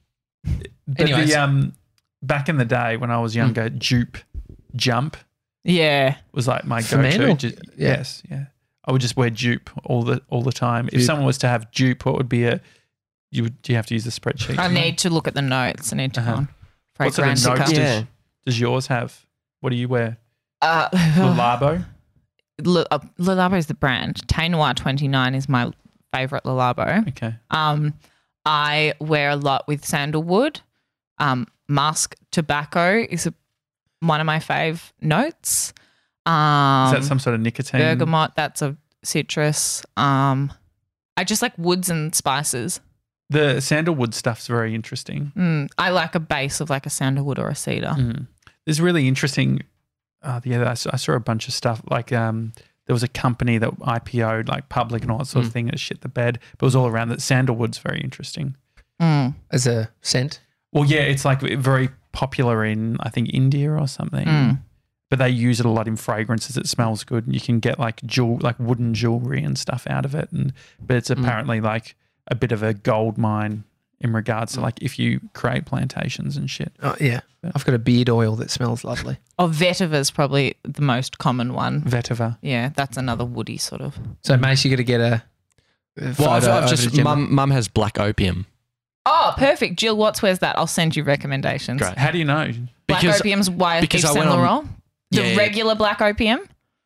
But Anyways. the um, back in the day when I was younger, Jupe, Jump yeah. was like my For men go-to. or- Ju- yeah. Yes, yeah. I would just wear Jupe all the all the time. If Jupe. someone was to have Jupe, what would be a? You would. You have to use the spreadsheet. I to know? need to look at the notes. I need to Uh-huh. go on. What sort of Fragrantica. notes yeah. does, does yours have? What do you wear? Uh, Le Labo. Le, uh, Le Labo is the brand. Tay Noir twenty-nine is my favorite Le Labo. Okay. Um, I wear a lot with sandalwood. Um, musk tobacco is a, one of my fave notes. Um, Is that some sort of nicotine? bergamot? That's a citrus. Um, I just like woods and spices. The sandalwood stuff's very interesting. Mm, I like a base of like a sandalwood or a cedar. Mm. There's really interesting. Uh, yeah, I saw, I saw a bunch of stuff. Like um, there was a company that I P O'd, like public and all that sort of thing, that shit the bed. But it was all around that. Sandalwood's very interesting. Mm. As a scent. Well, yeah, it's like very popular in I think India or something. Mm. But they use it a lot in fragrances. It smells good, and you can get like jewel, like wooden jewelry and stuff out of it. And but it's apparently like a bit of a gold mine in regards to like if you create plantations and shit. Oh yeah. I've got a beard oil that smells lovely. Oh, vetiver is probably the most common one. Vetiver. Yeah, that's another woody sort of. So, Mace, you got to get a. a Well, I've, photo I've over to just Gemma. mum. Mum has black opium. Oh, perfect. Jill Watts wears that. I'll send you recommendations. Great. How do you know? Black Because- opium's why because Yves I Saint went on- Laurent. The Yeah, yeah. regular black opium.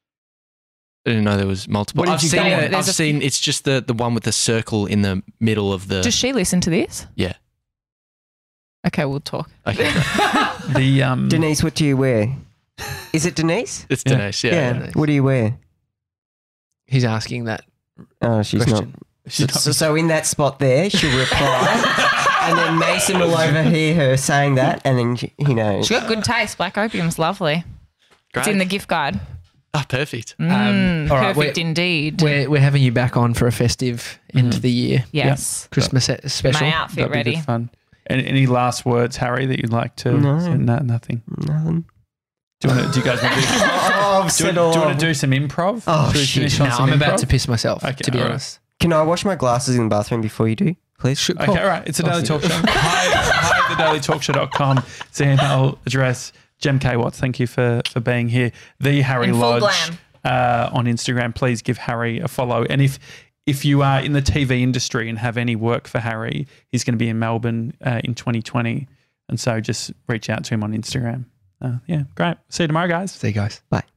I didn't know there was multiple. What did I've you seen. get? I've There's a- seen. It's just the the one with the circle in the middle of the. Does she listen to this? yeah. Okay, we'll talk. Okay. Great. The um, Denise, what do you wear? Is it Denise? It's Yeah. Denise. Yeah. Yeah. Denise. What do you wear? He's asking that Oh, she's question. not. she's So, so in that spot there, she'll reply, and then Mason will overhear her saying that, and then she- you know. She got good taste. Black opium's lovely. Great. It's in the gift guide. Ah, perfect. Mm, all right, perfect we're- indeed. We're, we're having you back on for a festive end of the year yes. Christmas se- special. My outfit That'd be ready. good fun. Any, any last words, Harry, that you'd like to? No. say? No, nothing. Nothing. Do you, want to, do you guys want to do? Oh, I've Do you, said want, all do you want of- to do some improv? Oh, Should we shit. finish on No, some I'm about improv? to piss myself, Okay, to be all right. honest. Can I wash my glasses in the bathroom before you do, please? Sure, Okay, cool. all right. It's a Daily Awesome. Talk Show. hi, hi at the daily talk show dot com. It's the email address. Jem K. Watts, thank you for, for being here. The Harry In full Lodge glam. uh, on Instagram. Please give Harry a follow. And if if you are in the T V industry and have any work for Harry, he's going to be in Melbourne uh, in twenty twenty. And so just reach out to him on Instagram. Uh, yeah, great. See you tomorrow, guys. See you guys. Bye.